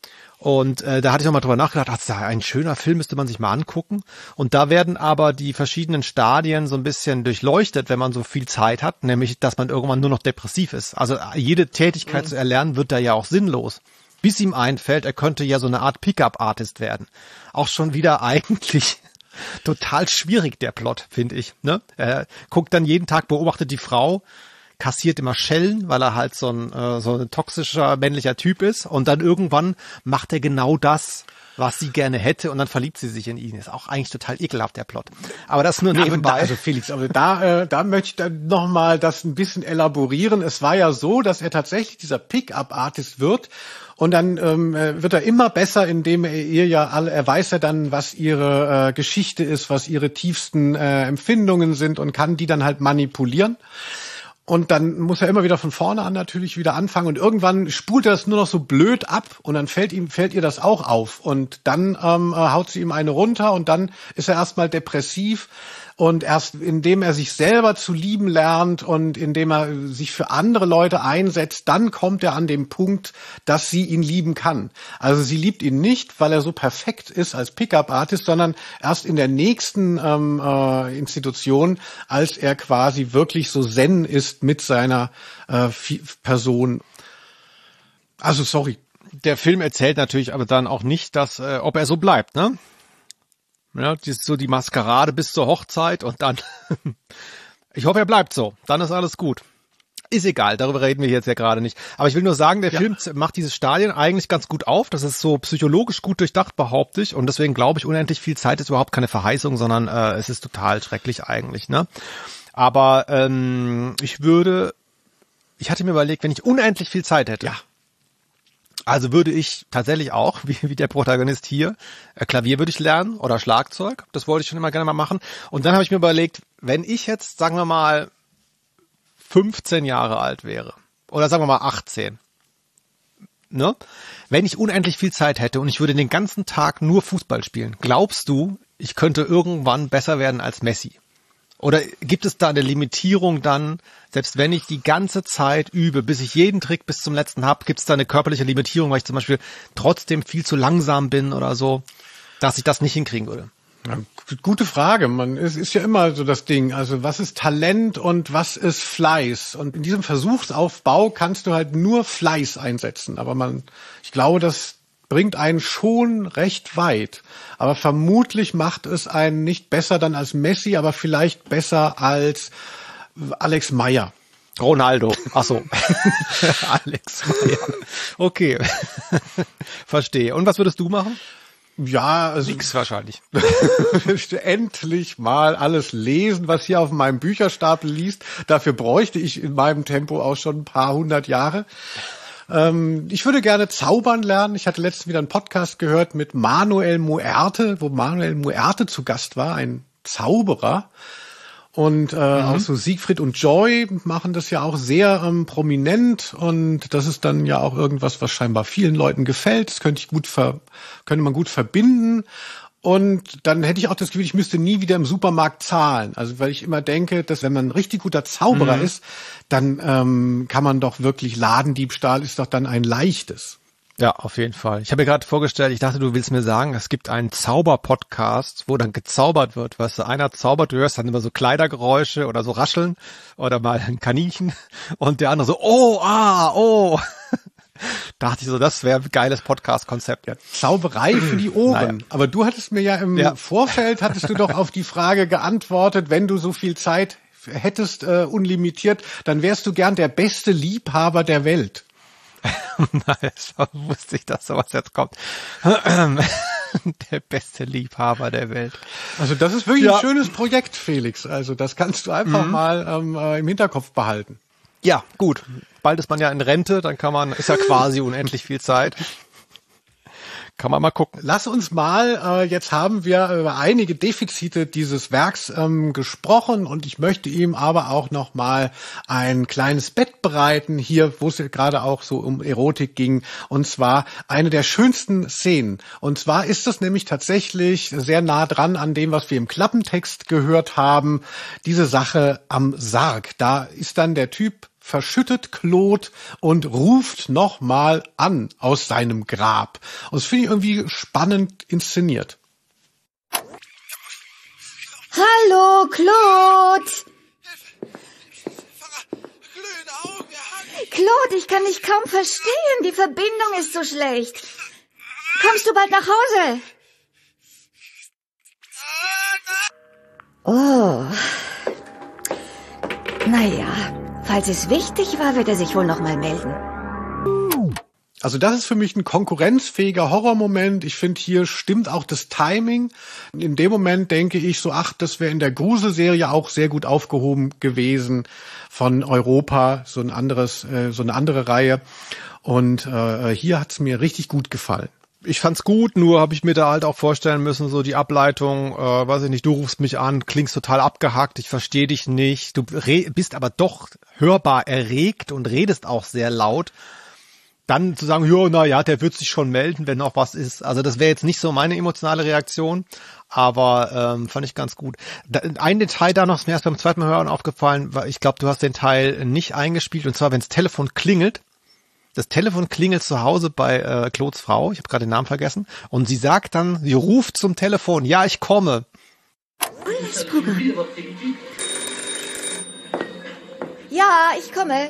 Und da hatte ich nochmal drüber nachgedacht, das ist ein schöner Film, müsste man sich mal angucken. Und da werden aber die verschiedenen Stadien so ein bisschen durchleuchtet, wenn man so viel Zeit hat, nämlich, dass man irgendwann nur noch depressiv ist. Also jede Tätigkeit zu erlernen wird da ja auch sinnlos. Bis ihm einfällt, er könnte ja so eine Art Pickup-Artist werden. Auch schon wieder eigentlich total schwierig, der Plot, finde ich. Ne? Er guckt dann jeden Tag, beobachtet die Frau, kassiert immer Schellen, weil er halt so ein toxischer männlicher Typ ist und dann irgendwann macht er genau das, was sie gerne hätte und dann verliebt sie sich in ihn. Ist auch eigentlich total ekelhaft, der Plot. Aber das nur nebenbei. Also Felix, aber da möchte ich dann nochmal das ein bisschen elaborieren. Es war ja so, dass er tatsächlich dieser Pick-up-Artist wird und dann wird er immer besser, indem er weiß ja dann, was ihre Geschichte ist, was ihre tiefsten Empfindungen sind und kann die dann halt manipulieren. Und dann muss er immer wieder von vorne an natürlich wieder anfangen und irgendwann spult er das nur noch so blöd ab und dann fällt ihr das auch auf und dann haut sie ihm eine runter und dann ist er erstmal depressiv und erst indem er sich selber zu lieben lernt und indem er sich für andere Leute einsetzt, dann kommt er an den Punkt, dass sie ihn lieben kann. Also sie liebt ihn nicht, weil er so perfekt ist als Pickup-Artist, sondern erst in der nächsten Institution, als er quasi wirklich so zen ist mit seiner Person. Also sorry. Der Film erzählt natürlich aber dann auch nicht, dass ob er so bleibt, ne? Ja, so die Maskerade bis zur Hochzeit und dann, ich hoffe, er bleibt so, dann ist alles gut. Ist egal, darüber reden wir jetzt ja gerade nicht. Aber ich will nur sagen, der Film macht dieses Stadion eigentlich ganz gut auf. Das ist so psychologisch gut durchdacht, behaupte ich. Und deswegen glaube ich, unendlich viel Zeit ist überhaupt keine Verheißung, sondern es ist total schrecklich eigentlich, ne? Aber ich hatte mir überlegt, wenn ich unendlich viel Zeit hätte, also würde ich tatsächlich auch, wie der Protagonist hier, Klavier würde ich lernen oder Schlagzeug. Das wollte ich schon immer gerne mal machen. Und dann habe ich mir überlegt, wenn ich jetzt, sagen wir mal, 15 Jahre alt wäre oder sagen wir mal 18, ne? Wenn ich unendlich viel Zeit hätte und ich würde den ganzen Tag nur Fußball spielen, glaubst du, ich könnte irgendwann besser werden als Messi? Oder gibt es da eine Limitierung dann, selbst wenn ich die ganze Zeit übe, bis ich jeden Trick bis zum letzten habe, gibt es da eine körperliche Limitierung, weil ich zum Beispiel trotzdem viel zu langsam bin oder so, dass ich das nicht hinkriegen würde? Ja, gute Frage. Es ist ja immer so das Ding. Also was ist Talent und was ist Fleiß? Und in diesem Versuchsaufbau kannst du halt nur Fleiß einsetzen. Aber ich glaube, das bringt einen schon recht weit. Aber vermutlich macht es einen nicht besser dann als Messi, aber vielleicht besser als Alex Meyer. Ronaldo. Ach so. Alex Meyer. Okay. Verstehe. Und was würdest du machen? Ja, also nix wahrscheinlich. Endlich mal alles lesen, was hier auf meinem Bücherstapel liegt. Dafür bräuchte ich in meinem Tempo auch schon ein paar hundert Jahre. Ich würde gerne zaubern lernen. Ich hatte letztens wieder einen Podcast gehört mit Manuel Muerte, wo Manuel Muerte zu Gast war, ein Zauberer. Und auch so Siegfried und Joy machen das ja auch sehr prominent. Und das ist dann ja auch irgendwas, was scheinbar vielen Leuten gefällt. Das könnte man gut verbinden. Und dann hätte ich auch das Gefühl, ich müsste nie wieder im Supermarkt zahlen. Also weil ich immer denke, dass wenn man ein richtig guter Zauberer ist, dann kann man doch wirklich, Ladendiebstahl ist doch dann ein leichtes. Ja, auf jeden Fall. Ich habe mir gerade vorgestellt, ich dachte, du willst mir sagen, es gibt einen Zauber-Podcast, wo dann gezaubert wird. Weißt du, einer zaubert, du hörst dann immer so Kleidergeräusche oder so Rascheln oder mal ein Kaninchen und der andere so, oh. Dachte ich so, das wäre ein geiles Podcast-Konzept. Ja, Zauberei für die Ohren. Naja. Aber du hattest mir ja im Vorfeld, hattest du doch auf die Frage geantwortet, wenn du so viel Zeit hättest, unlimitiert, dann wärst du gern der beste Liebhaber der Welt. Nein, so wusste ich, dass sowas jetzt kommt. Der beste Liebhaber der Welt. Also das ist wirklich ein schönes Projekt, Felix. Also das kannst du einfach mal im Hinterkopf behalten. Ja, gut. Bald ist man ja in Rente, dann ist ja quasi unendlich viel Zeit. Kann man mal gucken. Lass uns mal, jetzt haben wir über einige Defizite dieses Werks gesprochen und ich möchte ihm aber auch noch mal ein kleines Bett bereiten, hier, wo es gerade auch so um Erotik ging, und zwar eine der schönsten Szenen. Und zwar ist es nämlich tatsächlich sehr nah dran an dem, was wir im Klappentext gehört haben, diese Sache am Sarg. Da ist dann der Typ verschüttet Claude und ruft nochmal an aus seinem Grab. Und das finde ich irgendwie spannend inszeniert. Hallo, Claude! Claude, ich kann dich kaum verstehen. Die Verbindung ist so schlecht. Kommst du bald nach Hause? Oh. Naja. Falls es wichtig war, wird er sich wohl noch mal melden. Also das ist für mich ein konkurrenzfähiger Horrormoment. Ich finde, hier stimmt auch das Timing. In dem Moment denke ich so, das wäre in der Gruselserie auch sehr gut aufgehoben gewesen von Europa, so eine andere Reihe. Und hier hat's mir richtig gut gefallen. Ich fand's gut, nur habe ich mir da halt auch vorstellen müssen, so die Ableitung, weiß ich nicht, du rufst mich an, klingst total abgehackt, ich verstehe dich nicht, du bist aber doch hörbar erregt und redest auch sehr laut. Dann zu sagen, der wird sich schon melden, wenn auch was ist. Also das wäre jetzt nicht so meine emotionale Reaktion, aber fand ich ganz gut. Ein Detail da noch, ist mir erst beim zweiten Mal hören aufgefallen, weil ich glaube, du hast den Teil nicht eingespielt, und zwar, wenn das Telefon klingelt. Das Telefon klingelt zu Hause bei Claudes Frau, ich habe gerade den Namen vergessen, und sie sagt dann, sie ruft zum Telefon, ja, ich komme. Ja, ich komme.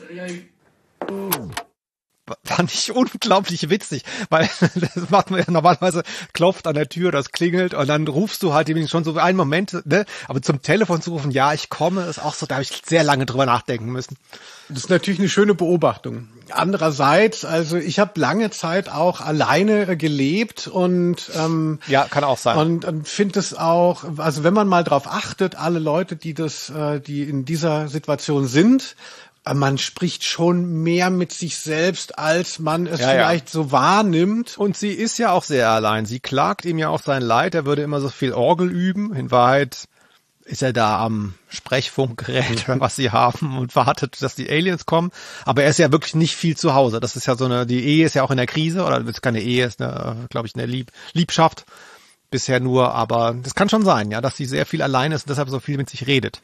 Fand ich unglaublich witzig, weil das macht man ja normalerweise, klopft an der Tür, das klingelt und dann rufst du halt eben schon so einen Moment, ne? Aber zum Telefon zu rufen, ja, ich komme, ist auch so, da habe ich sehr lange drüber nachdenken müssen. Das ist natürlich eine schöne Beobachtung. Andererseits, also ich habe lange Zeit auch alleine gelebt und ja, kann auch sein. Und finde es auch, also wenn man mal drauf achtet, alle Leute, die in dieser Situation sind, man spricht schon mehr mit sich selbst, als man es vielleicht so wahrnimmt. Und sie ist ja auch sehr allein. Sie klagt ihm ja auch sein Leid. Er würde immer so viel Orgel üben. In Wahrheit ist er da am Sprechfunkgerät, was sie haben, und wartet, dass die Aliens kommen. Aber er ist ja wirklich nicht viel zu Hause. Das ist ja die Ehe ist ja auch in der Krise, oder ist keine Ehe, ist glaube ich, eine Liebschaft. Bisher nur, aber das kann schon sein, ja, dass sie sehr viel allein ist und deshalb so viel mit sich redet.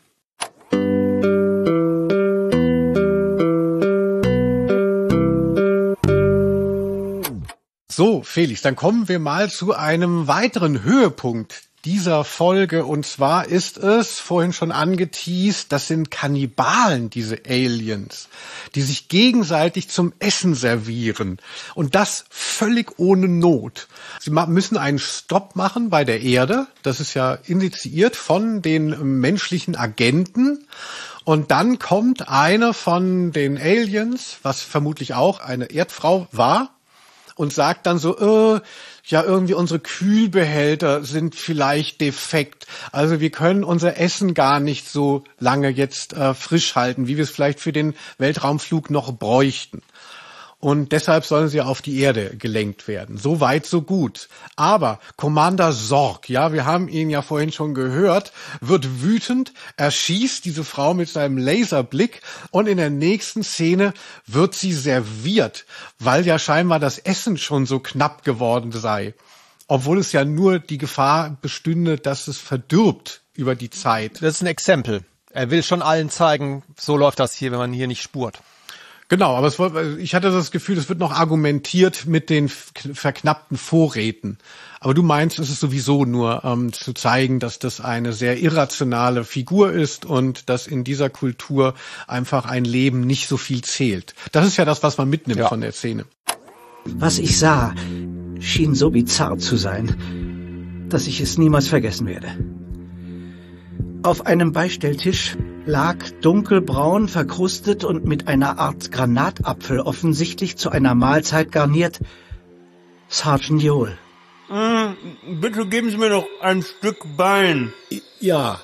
So, Felix, dann kommen wir mal zu einem weiteren Höhepunkt dieser Folge, und zwar ist es, vorhin schon angeteast, das sind Kannibalen, diese Aliens, die sich gegenseitig zum Essen servieren, und das völlig ohne Not. Sie müssen einen Stopp machen bei der Erde, das ist ja initiiert von den menschlichen Agenten, und dann kommt eine von den Aliens, was vermutlich auch eine Erdfrau war, und sagt dann so, irgendwie unsere Kühlbehälter sind vielleicht defekt. Also wir können unser Essen gar nicht so lange jetzt frisch halten, wie wir es vielleicht für den Weltraumflug noch bräuchten. und deshalb sollen sie auf die Erde gelenkt werden. So weit, so gut. Aber Commander Sorg, ja, wir haben ihn ja vorhin schon gehört, wird wütend, erschießt diese Frau mit seinem Laserblick und in der nächsten Szene wird sie serviert, weil ja scheinbar das Essen schon so knapp geworden sei. Obwohl es ja nur die Gefahr bestünde, dass es verdirbt über die Zeit. Das ist ein Exempel. Er will schon allen zeigen, so läuft das hier, wenn man hier nicht spurt. Genau, aber ich hatte das Gefühl, es wird noch argumentiert mit den verknappten Vorräten. Aber du meinst, es ist sowieso nur zu zeigen, dass das eine sehr irrationale Figur ist und dass in dieser Kultur einfach ein Leben nicht so viel zählt. Das ist ja das, was man mitnimmt von der Szene. Was ich sah, schien so bizarr zu sein, dass ich es niemals vergessen werde. Auf einem Beistelltisch lag dunkelbraun, verkrustet und mit einer Art Granatapfel offensichtlich zu einer Mahlzeit garniert Sergeant Joel. Bitte geben Sie mir noch ein Stück Bein. Ja.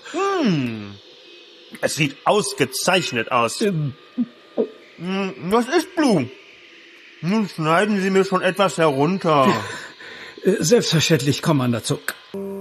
Es sieht ausgezeichnet aus. Was ist Blue? Nun schneiden Sie mir schon etwas herunter. Selbstverständlich, Commander Zuck.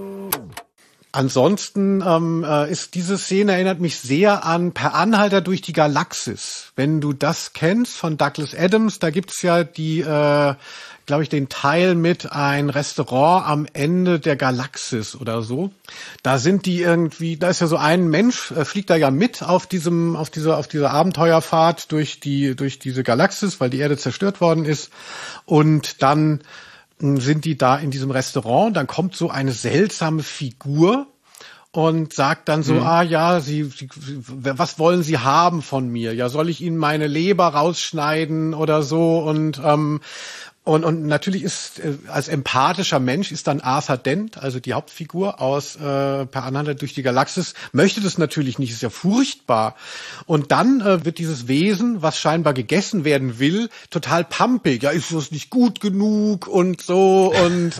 Ansonsten ist diese Szene, erinnert mich sehr an Per Anhalter durch die Galaxis. Wenn du das kennst von Douglas Adams, da gibt's ja die, glaube ich, den Teil mit ein Restaurant am Ende der Galaxis oder so. Da sind die irgendwie, da ist ja so ein Mensch, fliegt da ja mit auf dieser Abenteuerfahrt durch diese Galaxis, weil die Erde zerstört worden ist. Und dann sind die da in diesem Restaurant, dann kommt so eine seltsame Figur und sagt dann so, was wollen Sie haben von mir? Ja, soll ich Ihnen meine Leber rausschneiden oder so? Und natürlich ist, als empathischer Mensch ist dann Arthur Dent, also die Hauptfigur aus Per Anhalter durch die Galaxis, möchte das natürlich nicht, ist ja furchtbar. Und dann wird dieses Wesen, was scheinbar gegessen werden will, total pumpig. Ja, ist das nicht gut genug und so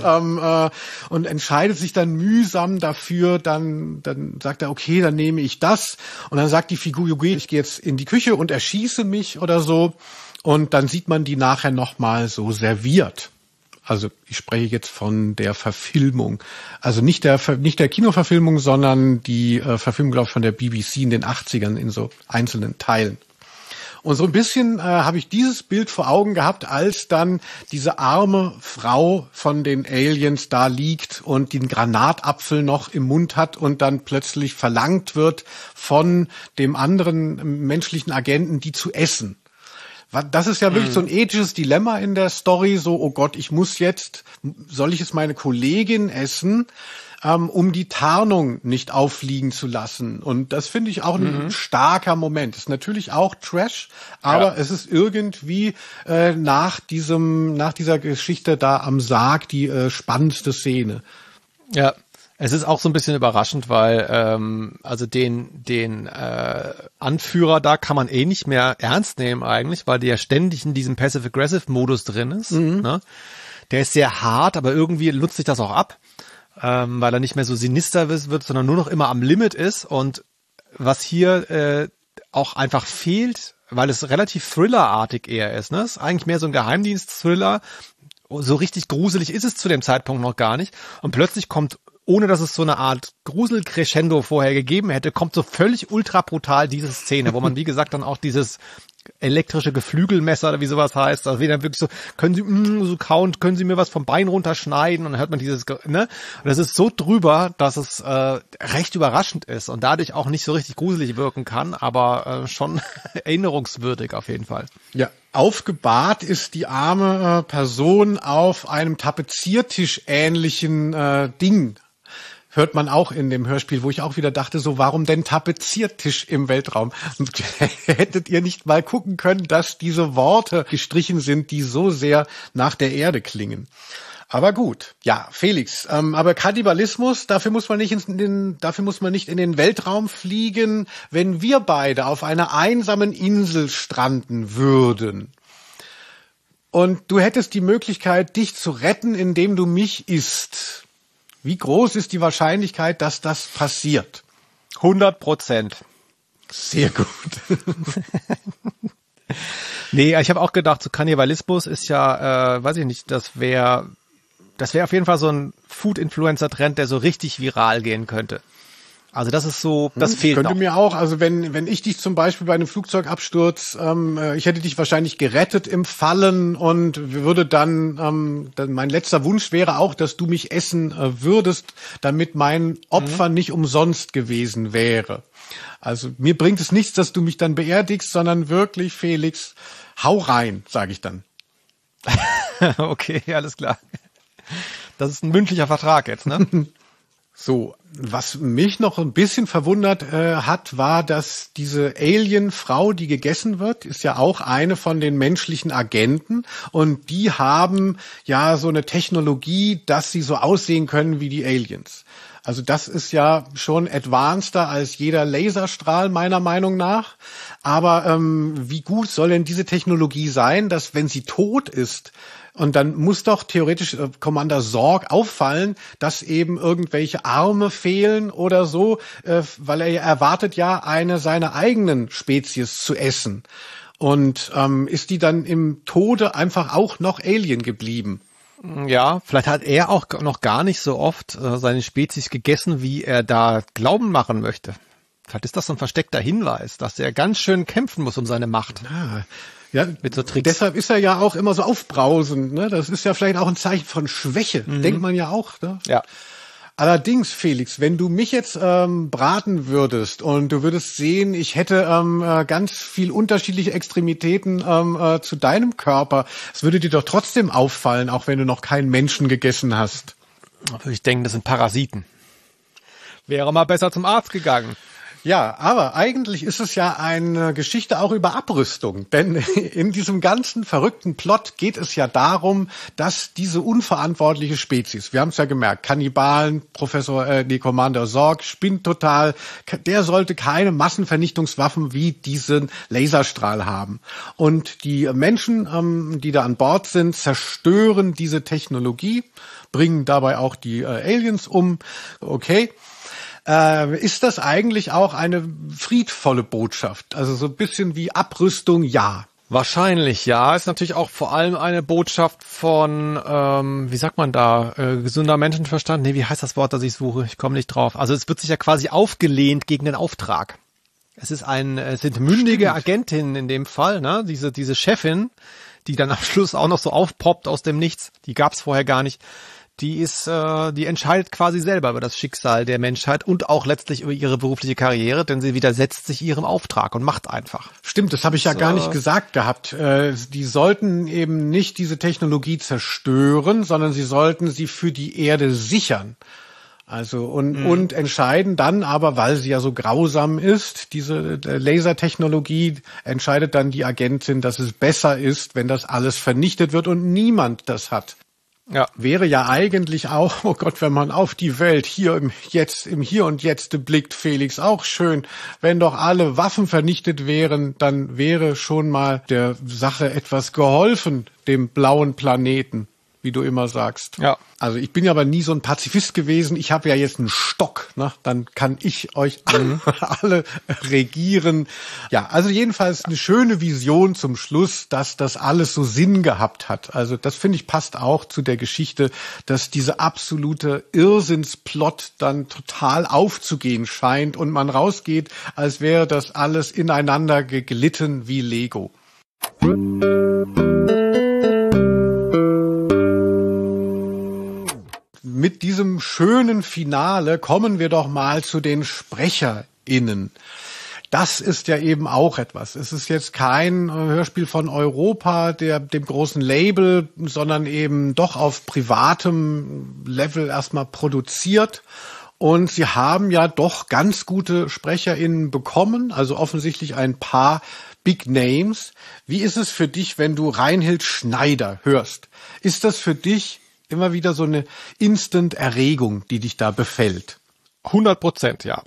und entscheidet sich dann mühsam dafür, dann sagt er, okay, dann nehme ich das. Und dann sagt die Figur, ich gehe jetzt in die Küche und erschieße mich oder so. Und dann sieht man die nachher nochmal so serviert. Also ich spreche jetzt von der Verfilmung. Also nicht der Kinoverfilmung, sondern die Verfilmung, glaube ich, von der BBC in den 80ern in so einzelnen Teilen. Und so ein bisschen habe ich dieses Bild vor Augen gehabt, als dann diese arme Frau von den Aliens da liegt und den Granatapfel noch im Mund hat und dann plötzlich verlangt wird von dem anderen menschlichen Agenten, die zu essen. Das ist ja wirklich so ein ethisches Dilemma in der Story, so, oh Gott, soll ich jetzt meine Kollegin essen, um die Tarnung nicht auffliegen zu lassen? Und das finde ich auch ein starker Moment. Ist natürlich auch Trash, aber es ist irgendwie nach dieser Geschichte da am Sarg die spannendste Szene. Ja. Es ist auch so ein bisschen überraschend, weil also den Anführer da kann man nicht mehr ernst nehmen eigentlich, weil der ja ständig in diesem Passive-Aggressive-Modus drin ist. Ne? Der ist sehr hart, aber irgendwie nutzt sich das auch ab, weil er nicht mehr so sinister wird, sondern nur noch immer am Limit ist. Und was hier auch einfach fehlt, weil es relativ thrillerartig eher ist. Ne? Es ist eigentlich mehr so ein Geheimdienst-Thriller. So richtig gruselig ist es zu dem Zeitpunkt noch gar nicht. Und plötzlich kommt, ohne dass es so eine Art Grusel-Crescendo vorher gegeben hätte, kommt so völlig ultra brutal diese Szene, wo man, wie gesagt, dann auch dieses elektrische Geflügelmesser oder wie sowas heißt, also dann wirklich so, können Sie mir was vom Bein runterschneiden, und dann hört man dieses, ne? Und das ist so drüber, dass es recht überraschend ist und dadurch auch nicht so richtig gruselig wirken kann, aber schon erinnerungswürdig auf jeden Fall. Ja. Aufgebahrt ist die arme Person auf einem Tapeziertisch ähnlichen Ding. Hört man auch in dem Hörspiel, wo ich auch wieder dachte, so, warum denn Tapeziertisch im Weltraum? Und hättet ihr nicht mal gucken können, dass diese Worte gestrichen sind, die so sehr nach der Erde klingen? Aber gut, ja, Felix, aber Kannibalismus, dafür muss man nicht in den Weltraum fliegen, wenn wir beide auf einer einsamen Insel stranden würden. Und du hättest die Möglichkeit, dich zu retten, indem du mich isst. Wie groß ist die Wahrscheinlichkeit, dass das passiert? 100%. Sehr gut. Nee, ich habe auch gedacht, so Kannibalismus ist ja, weiß ich nicht, das wäre auf jeden Fall so ein Food-Influencer-Trend, der so richtig viral gehen könnte. Also das ist so, das fehlt könnte noch. Mir auch, also wenn ich dich zum Beispiel bei einem Flugzeugabsturz, ich hätte dich wahrscheinlich gerettet im Fallen und würde dann mein letzter Wunsch wäre auch, dass du mich essen würdest, damit mein Opfer nicht umsonst gewesen wäre. Also mir bringt es nichts, dass du mich dann beerdigst, sondern wirklich, Felix, hau rein, sage ich dann. Okay, alles klar. Das ist ein mündlicher Vertrag jetzt, ne? So, was mich noch ein bisschen verwundert hat, war, dass diese Alien-Frau, die gegessen wird, ist ja auch eine von den menschlichen Agenten und die haben ja so eine Technologie, dass sie so aussehen können wie die Aliens. Also das ist ja schon advanceder als jeder Laserstrahl meiner Meinung nach. Aber wie gut soll denn diese Technologie sein, dass wenn sie tot ist, und dann muss doch theoretisch Commander Sorg auffallen, dass eben irgendwelche Arme fehlen oder so, weil er erwartet ja, eine seiner eigenen Spezies zu essen. Und ist die dann im Tode einfach auch noch Alien geblieben? Ja, vielleicht hat er auch noch gar nicht so oft seine Spezies gegessen, wie er da Glauben machen möchte. Vielleicht ist das so ein versteckter Hinweis, dass er ganz schön kämpfen muss um seine Macht. Ja, mit so Tricks. Deshalb ist er ja auch immer so aufbrausend. Ne? Das ist ja vielleicht auch ein Zeichen von Schwäche, denkt man ja auch. Ne? Ja. Allerdings, Felix, wenn du mich jetzt braten würdest und du würdest sehen, ich hätte ganz viel unterschiedliche Extremitäten zu deinem Körper, es würde dir doch trotzdem auffallen, auch wenn du noch keinen Menschen gegessen hast. Ich denke, das sind Parasiten. Wäre mal besser zum Arzt gegangen. Ja, aber eigentlich ist es ja eine Geschichte auch über Abrüstung, denn in diesem ganzen verrückten Plot geht es ja darum, dass diese unverantwortliche Spezies, wir haben es ja gemerkt, Kannibalen, Commander Sorg spinnt total, der sollte keine Massenvernichtungswaffen wie diesen Laserstrahl haben. Und die Menschen, die da an Bord sind, zerstören diese Technologie, bringen dabei auch die Aliens um, okay. Ist das eigentlich auch eine friedvolle Botschaft? Also so ein bisschen wie Abrüstung, ja. Wahrscheinlich, ja. Ist natürlich auch vor allem eine Botschaft von, wie sagt man da, gesunder Menschenverstand? Nee, wie heißt das Wort, das ich suche? Ich komme nicht drauf. Also es wird sich ja quasi aufgelehnt gegen den Auftrag. Es sind mündige Agentinnen in dem Fall, ne? Diese Chefin, die dann am Schluss auch noch so aufpoppt aus dem Nichts. Die gab's vorher gar nicht. Die entscheidet quasi selber über das Schicksal der Menschheit und auch letztlich über ihre berufliche Karriere, denn sie widersetzt sich ihrem Auftrag und macht einfach. Stimmt, das habe ich ja gar nicht gesagt gehabt. Die sollten eben nicht diese Technologie zerstören, sondern sie sollten sie für die Erde sichern. Also und entscheiden dann aber, weil sie ja so grausam ist, diese Lasertechnologie, entscheidet dann die Agentin, dass es besser ist, wenn das alles vernichtet wird und niemand das hat. Ja, wäre ja eigentlich auch, oh Gott, wenn man auf die Welt im Hier und Jetzt blickt, Felix, auch schön. Wenn doch alle Waffen vernichtet wären, dann wäre schon mal der Sache etwas geholfen, dem blauen Planeten, wie du immer sagst. Ja. Also ich bin ja aber nie so ein Pazifist gewesen. Ich habe ja jetzt einen Stock, ne? Dann kann ich euch alle regieren. Ja, also jedenfalls eine schöne Vision zum Schluss, dass das alles so Sinn gehabt hat. Also das finde ich passt auch zu der Geschichte, dass diese absolute Irrsinnsplot dann total aufzugehen scheint und man rausgeht, als wäre das alles ineinander geglitten wie Lego. Mit diesem schönen Finale kommen wir doch mal zu den SprecherInnen. Das ist ja eben auch etwas. Es ist jetzt kein Hörspiel von Europa, dem großen Label, sondern eben doch auf privatem Level erstmal produziert. Und sie haben ja doch ganz gute SprecherInnen bekommen, also offensichtlich ein paar Big Names. Wie ist es für dich, wenn du Reinhild Schneider hörst? Ist das für dich immer wieder so eine Instant-Erregung, die dich da befällt? 100%, ja.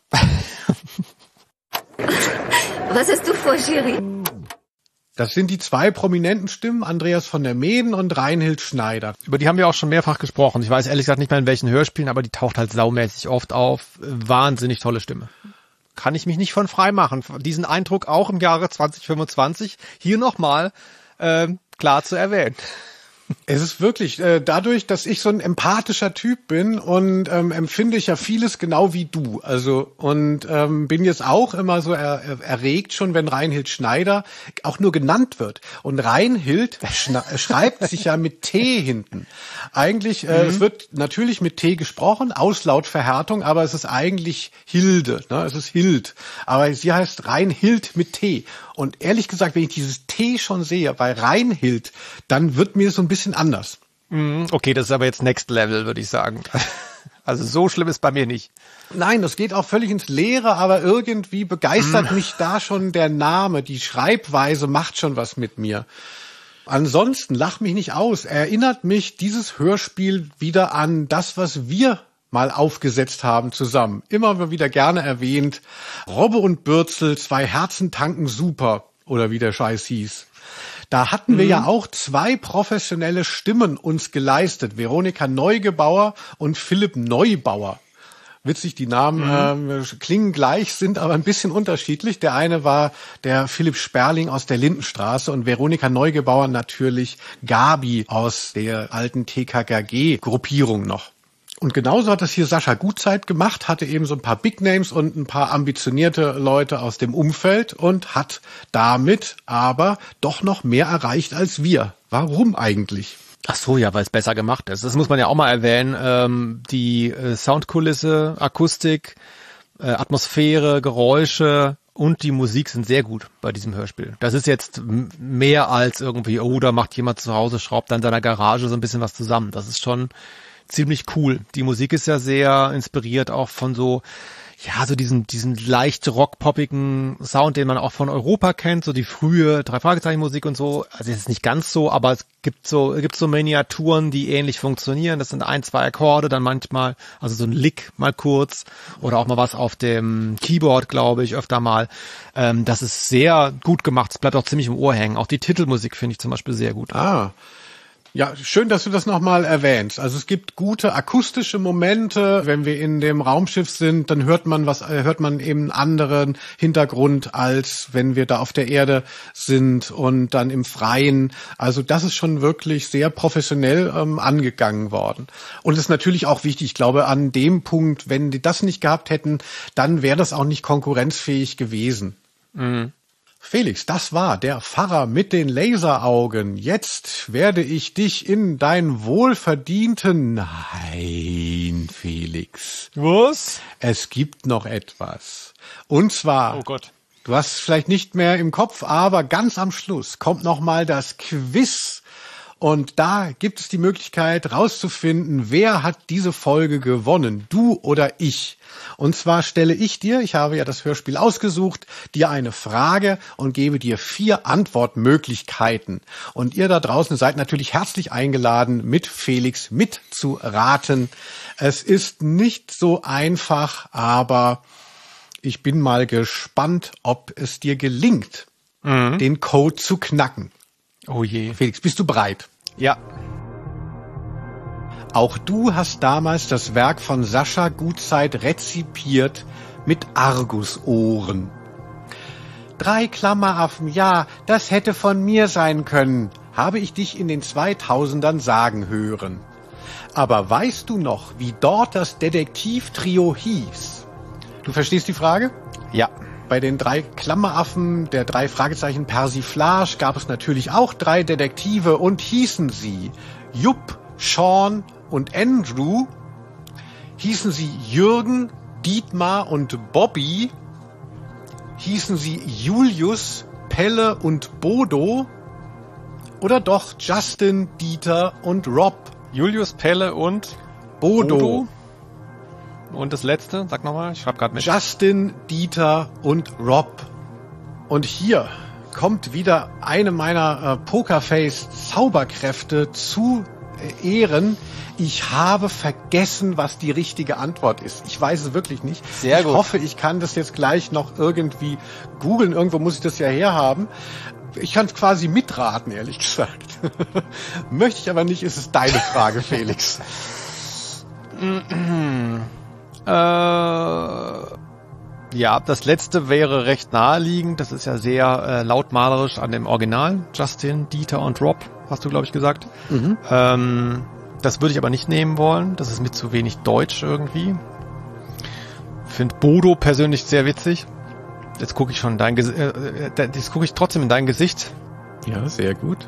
Was hast du vor, Schiri? Das sind die zwei prominenten Stimmen, Andreas von der Meeden und Reinhild Schneider. Über die haben wir auch schon mehrfach gesprochen. Ich weiß ehrlich gesagt nicht mehr in welchen Hörspielen, aber die taucht halt saumäßig oft auf. Wahnsinnig tolle Stimme. kann ich mich nicht von frei machen. Diesen Eindruck auch im Jahre 2025 hier nochmal klar zu erwähnen. Es ist wirklich, dadurch, dass ich so ein empathischer Typ bin und empfinde ich ja vieles genau wie du. Also und bin jetzt auch immer so erregt schon, wenn Reinhild Schneider auch nur genannt wird. Und Reinhild schreibt sich ja mit T hinten. Eigentlich, es wird natürlich mit T gesprochen, Auslautverhärtung, aber es ist eigentlich Hilde, ne? Es ist Hild. Aber sie heißt Reinhild mit T. Und ehrlich gesagt, wenn ich dieses T schon sehe bei Reinhild, dann wird mir so ein bisschen anders. Okay, das ist aber jetzt Next Level, würde ich sagen. Also so schlimm ist bei mir nicht. Nein, das geht auch völlig ins Leere, aber irgendwie begeistert mich da schon der Name. Die Schreibweise macht schon was mit mir. Ansonsten, lach mich nicht aus, erinnert mich dieses Hörspiel wieder an das, was wir mal aufgesetzt haben zusammen. Immer wieder gerne erwähnt. Robbe und Bürzel, 2 Herzen tanken super, oder wie der Scheiß hieß. Da hatten wir ja auch 2 professionelle Stimmen uns geleistet. Veronika Neugebauer und Philipp Neubauer. Witzig, die Namen klingen gleich, sind aber ein bisschen unterschiedlich. Der eine war der Philipp Sperling aus der Lindenstraße und Veronika Neugebauer natürlich Gabi aus der alten TKKG-Gruppierung noch. Und genauso hat es hier Sascha Gutzeit gemacht, hatte eben so ein paar Big Names und ein paar ambitionierte Leute aus dem Umfeld und hat damit aber doch noch mehr erreicht als wir. Warum eigentlich? Ach so, ja, weil es besser gemacht ist. Das muss man ja auch mal erwähnen. Die Soundkulisse, Akustik, Atmosphäre, Geräusche und die Musik sind sehr gut bei diesem Hörspiel. Das ist jetzt mehr als irgendwie, oh, da macht jemand zu Hause, schraubt da in seiner Garage so ein bisschen was zusammen. Das ist schon ziemlich cool. Die Musik ist ja sehr inspiriert auch von so diesen leicht rock-poppigen Sound, den man auch von Europa kennt, so die frühe 3-Fragezeichen-Musik und so. Also es ist nicht ganz so, aber es gibt so Miniaturen, die ähnlich funktionieren. Das sind 1, 2 Akkorde, dann manchmal, also so ein Lick mal kurz oder auch mal was auf dem Keyboard, glaube ich, öfter mal. Das ist sehr gut gemacht. Es bleibt auch ziemlich im Ohr hängen. Auch die Titelmusik finde ich zum Beispiel sehr gut. Ja, schön, dass du das nochmal erwähnst. Also es gibt gute akustische Momente. Wenn wir in dem Raumschiff sind, dann hört man eben einen anderen Hintergrund, als wenn wir da auf der Erde sind und dann im Freien. Also das ist schon wirklich sehr professionell angegangen worden. Und es ist natürlich auch wichtig, ich glaube, an dem Punkt, wenn die das nicht gehabt hätten, dann wäre das auch nicht konkurrenzfähig gewesen. Felix, das war der Pfarrer mit den Laseraugen. Jetzt werde ich dich in dein wohlverdienten... Nein, Felix. Was? Es gibt noch etwas. Und zwar... Oh Gott. Du hast es vielleicht nicht mehr im Kopf, aber ganz am Schluss kommt noch mal das Quiz. Und da gibt es die Möglichkeit rauszufinden, wer hat diese Folge gewonnen, du oder ich. Und zwar stelle ich dir, ich habe ja das Hörspiel ausgesucht, dir eine Frage und gebe dir 4 Antwortmöglichkeiten. Und ihr da draußen seid natürlich herzlich eingeladen, mit Felix mitzuraten. Es ist nicht so einfach, aber ich bin mal gespannt, ob es dir gelingt, den Code zu knacken. Oh je. Felix, bist du bereit? Ja. Auch du hast damals das Werk von Sascha Gutzeit rezipiert mit Argusohren. 3 Klammeraffen, ja, das hätte von mir sein können, habe ich dich in den 2000ern sagen hören. Aber weißt du noch, wie dort das Detektivtrio hieß? Du verstehst die Frage? Ja. Bei den 3 Klammeraffen der 3 Fragezeichen Persiflage gab es natürlich auch 3 Detektive und hießen sie Jupp, Sean und Andrew. Hießen sie Jürgen, Dietmar und Bobby? Hießen sie Julius, Pelle und Bodo? Oder doch Justin, Dieter und Rob? Julius, Pelle und Bodo. Und das letzte, sag nochmal, ich schreib gerade mit. Justin, Dieter und Rob. Und hier kommt wieder eine meiner Pokerface-Zauberkräfte zu Ehren. Ich habe vergessen, was die richtige Antwort ist. Ich weiß es wirklich nicht. Sehr gut. Ich hoffe, ich kann das jetzt gleich noch irgendwie googeln. Irgendwo muss ich das ja herhaben. Ich kann es quasi mitraten, ehrlich gesagt. Möchte ich aber nicht, ist es deine Frage, Felix. Ja, das letzte wäre recht naheliegend. Das ist ja sehr lautmalerisch an dem Original. Justin, Dieter und Rob, hast du, glaube ich, gesagt. Das würde ich aber nicht nehmen wollen. Das ist mir zu wenig deutsch irgendwie. Finde Bodo persönlich sehr witzig. Jetzt gucke ich schon jetzt gucke ich trotzdem in dein Gesicht. Ja, sehr gut.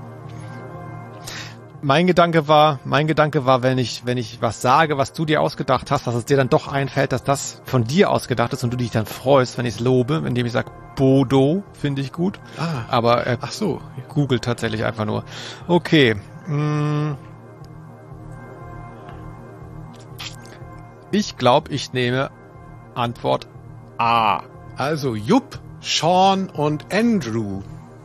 Mein Gedanke war, wenn ich was sage, was du dir ausgedacht hast, dass es dir dann doch einfällt, dass das von dir ausgedacht ist und du dich dann freust, wenn ich es lobe, indem ich sage, Bodo, finde ich gut. Aber ach so, googelt tatsächlich einfach nur. Okay. Ich glaube, ich nehme Antwort A. Also Jupp, Sean und Andrew.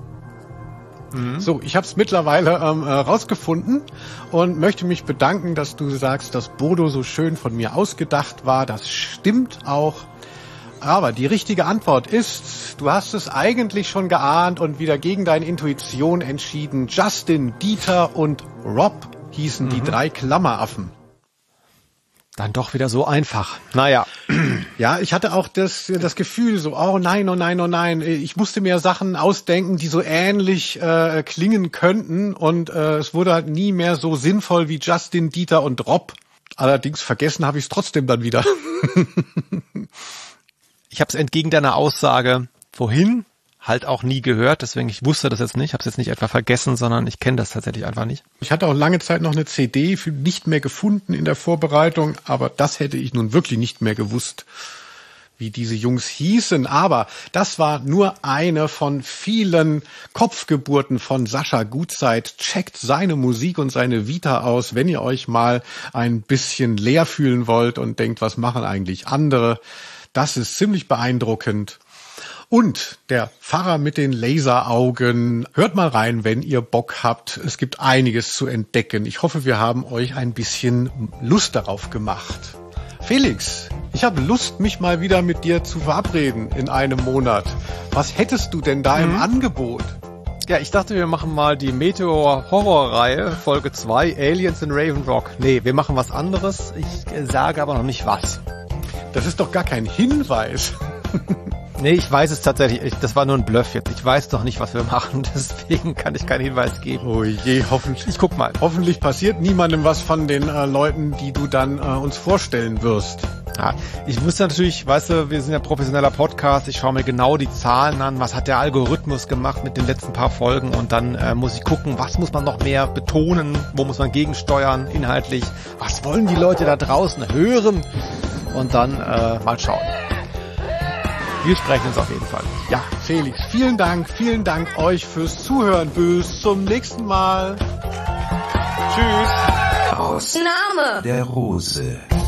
So, ich habe es mittlerweile rausgefunden und möchte mich bedanken, dass du sagst, dass Bodo so schön von mir ausgedacht war. Das stimmt auch. Aber die richtige Antwort ist, du hast es eigentlich schon geahnt und wieder gegen deine Intuition entschieden. Justin, Dieter und Rob hießen die 3 Klammeraffen. Dann doch wieder so einfach. Naja. Ja, ich hatte auch das Gefühl so, oh nein. Ich musste mir Sachen ausdenken, die so ähnlich klingen könnten und es wurde halt nie mehr so sinnvoll wie Justin, Dieter und Rob. Allerdings vergessen habe ich es trotzdem dann wieder. Ich habe es entgegen deiner Aussage vorhin halt auch nie gehört, deswegen ich wusste das jetzt nicht, habe es jetzt nicht etwa vergessen, sondern ich kenne das tatsächlich einfach nicht. Ich hatte auch lange Zeit noch eine CD nicht mehr gefunden in der Vorbereitung, aber das hätte ich nun wirklich nicht mehr gewusst, wie diese Jungs hießen. Aber das war nur eine von vielen Kopfgeburten von Sascha Gutzeit. Checkt seine Musik und seine Vita aus, wenn ihr euch mal ein bisschen leer fühlen wollt und denkt, was machen eigentlich andere. Das ist ziemlich beeindruckend. Und der Pfarrer mit den Laseraugen. Hört mal rein, wenn ihr Bock habt. Es gibt einiges zu entdecken. Ich hoffe, wir haben euch ein bisschen Lust darauf gemacht. Felix, ich habe Lust, mich mal wieder mit dir zu verabreden in einem Monat. Was hättest du denn da im Angebot? Ja, ich dachte, wir machen mal die Meteor-Horror-Reihe, Folge 2, Aliens in Raven Rock. Nee, wir machen was anderes. Ich sage aber noch nicht was. Das ist doch gar kein Hinweis. Nee, ich weiß es tatsächlich. Das war nur ein Bluff jetzt. Ich weiß doch nicht, was wir machen. Deswegen kann ich keinen Hinweis geben. Oh je, hoffentlich. Ich guck mal. Hoffentlich passiert niemandem was von den Leuten, die du dann uns vorstellen wirst. Ja, ich wusste natürlich, weißt du, wir sind ja professioneller Podcast. Ich schaue mir genau die Zahlen an. Was hat der Algorithmus gemacht mit den letzten paar Folgen? Und dann muss ich gucken, was muss man noch mehr betonen? Wo muss man gegensteuern inhaltlich? Was wollen die Leute da draußen hören? Und dann mal schauen. Wir sprechen uns auf jeden Fall. Ja, Felix, vielen Dank euch fürs Zuhören. Bis zum nächsten Mal. Tschüss. Aus der Rose.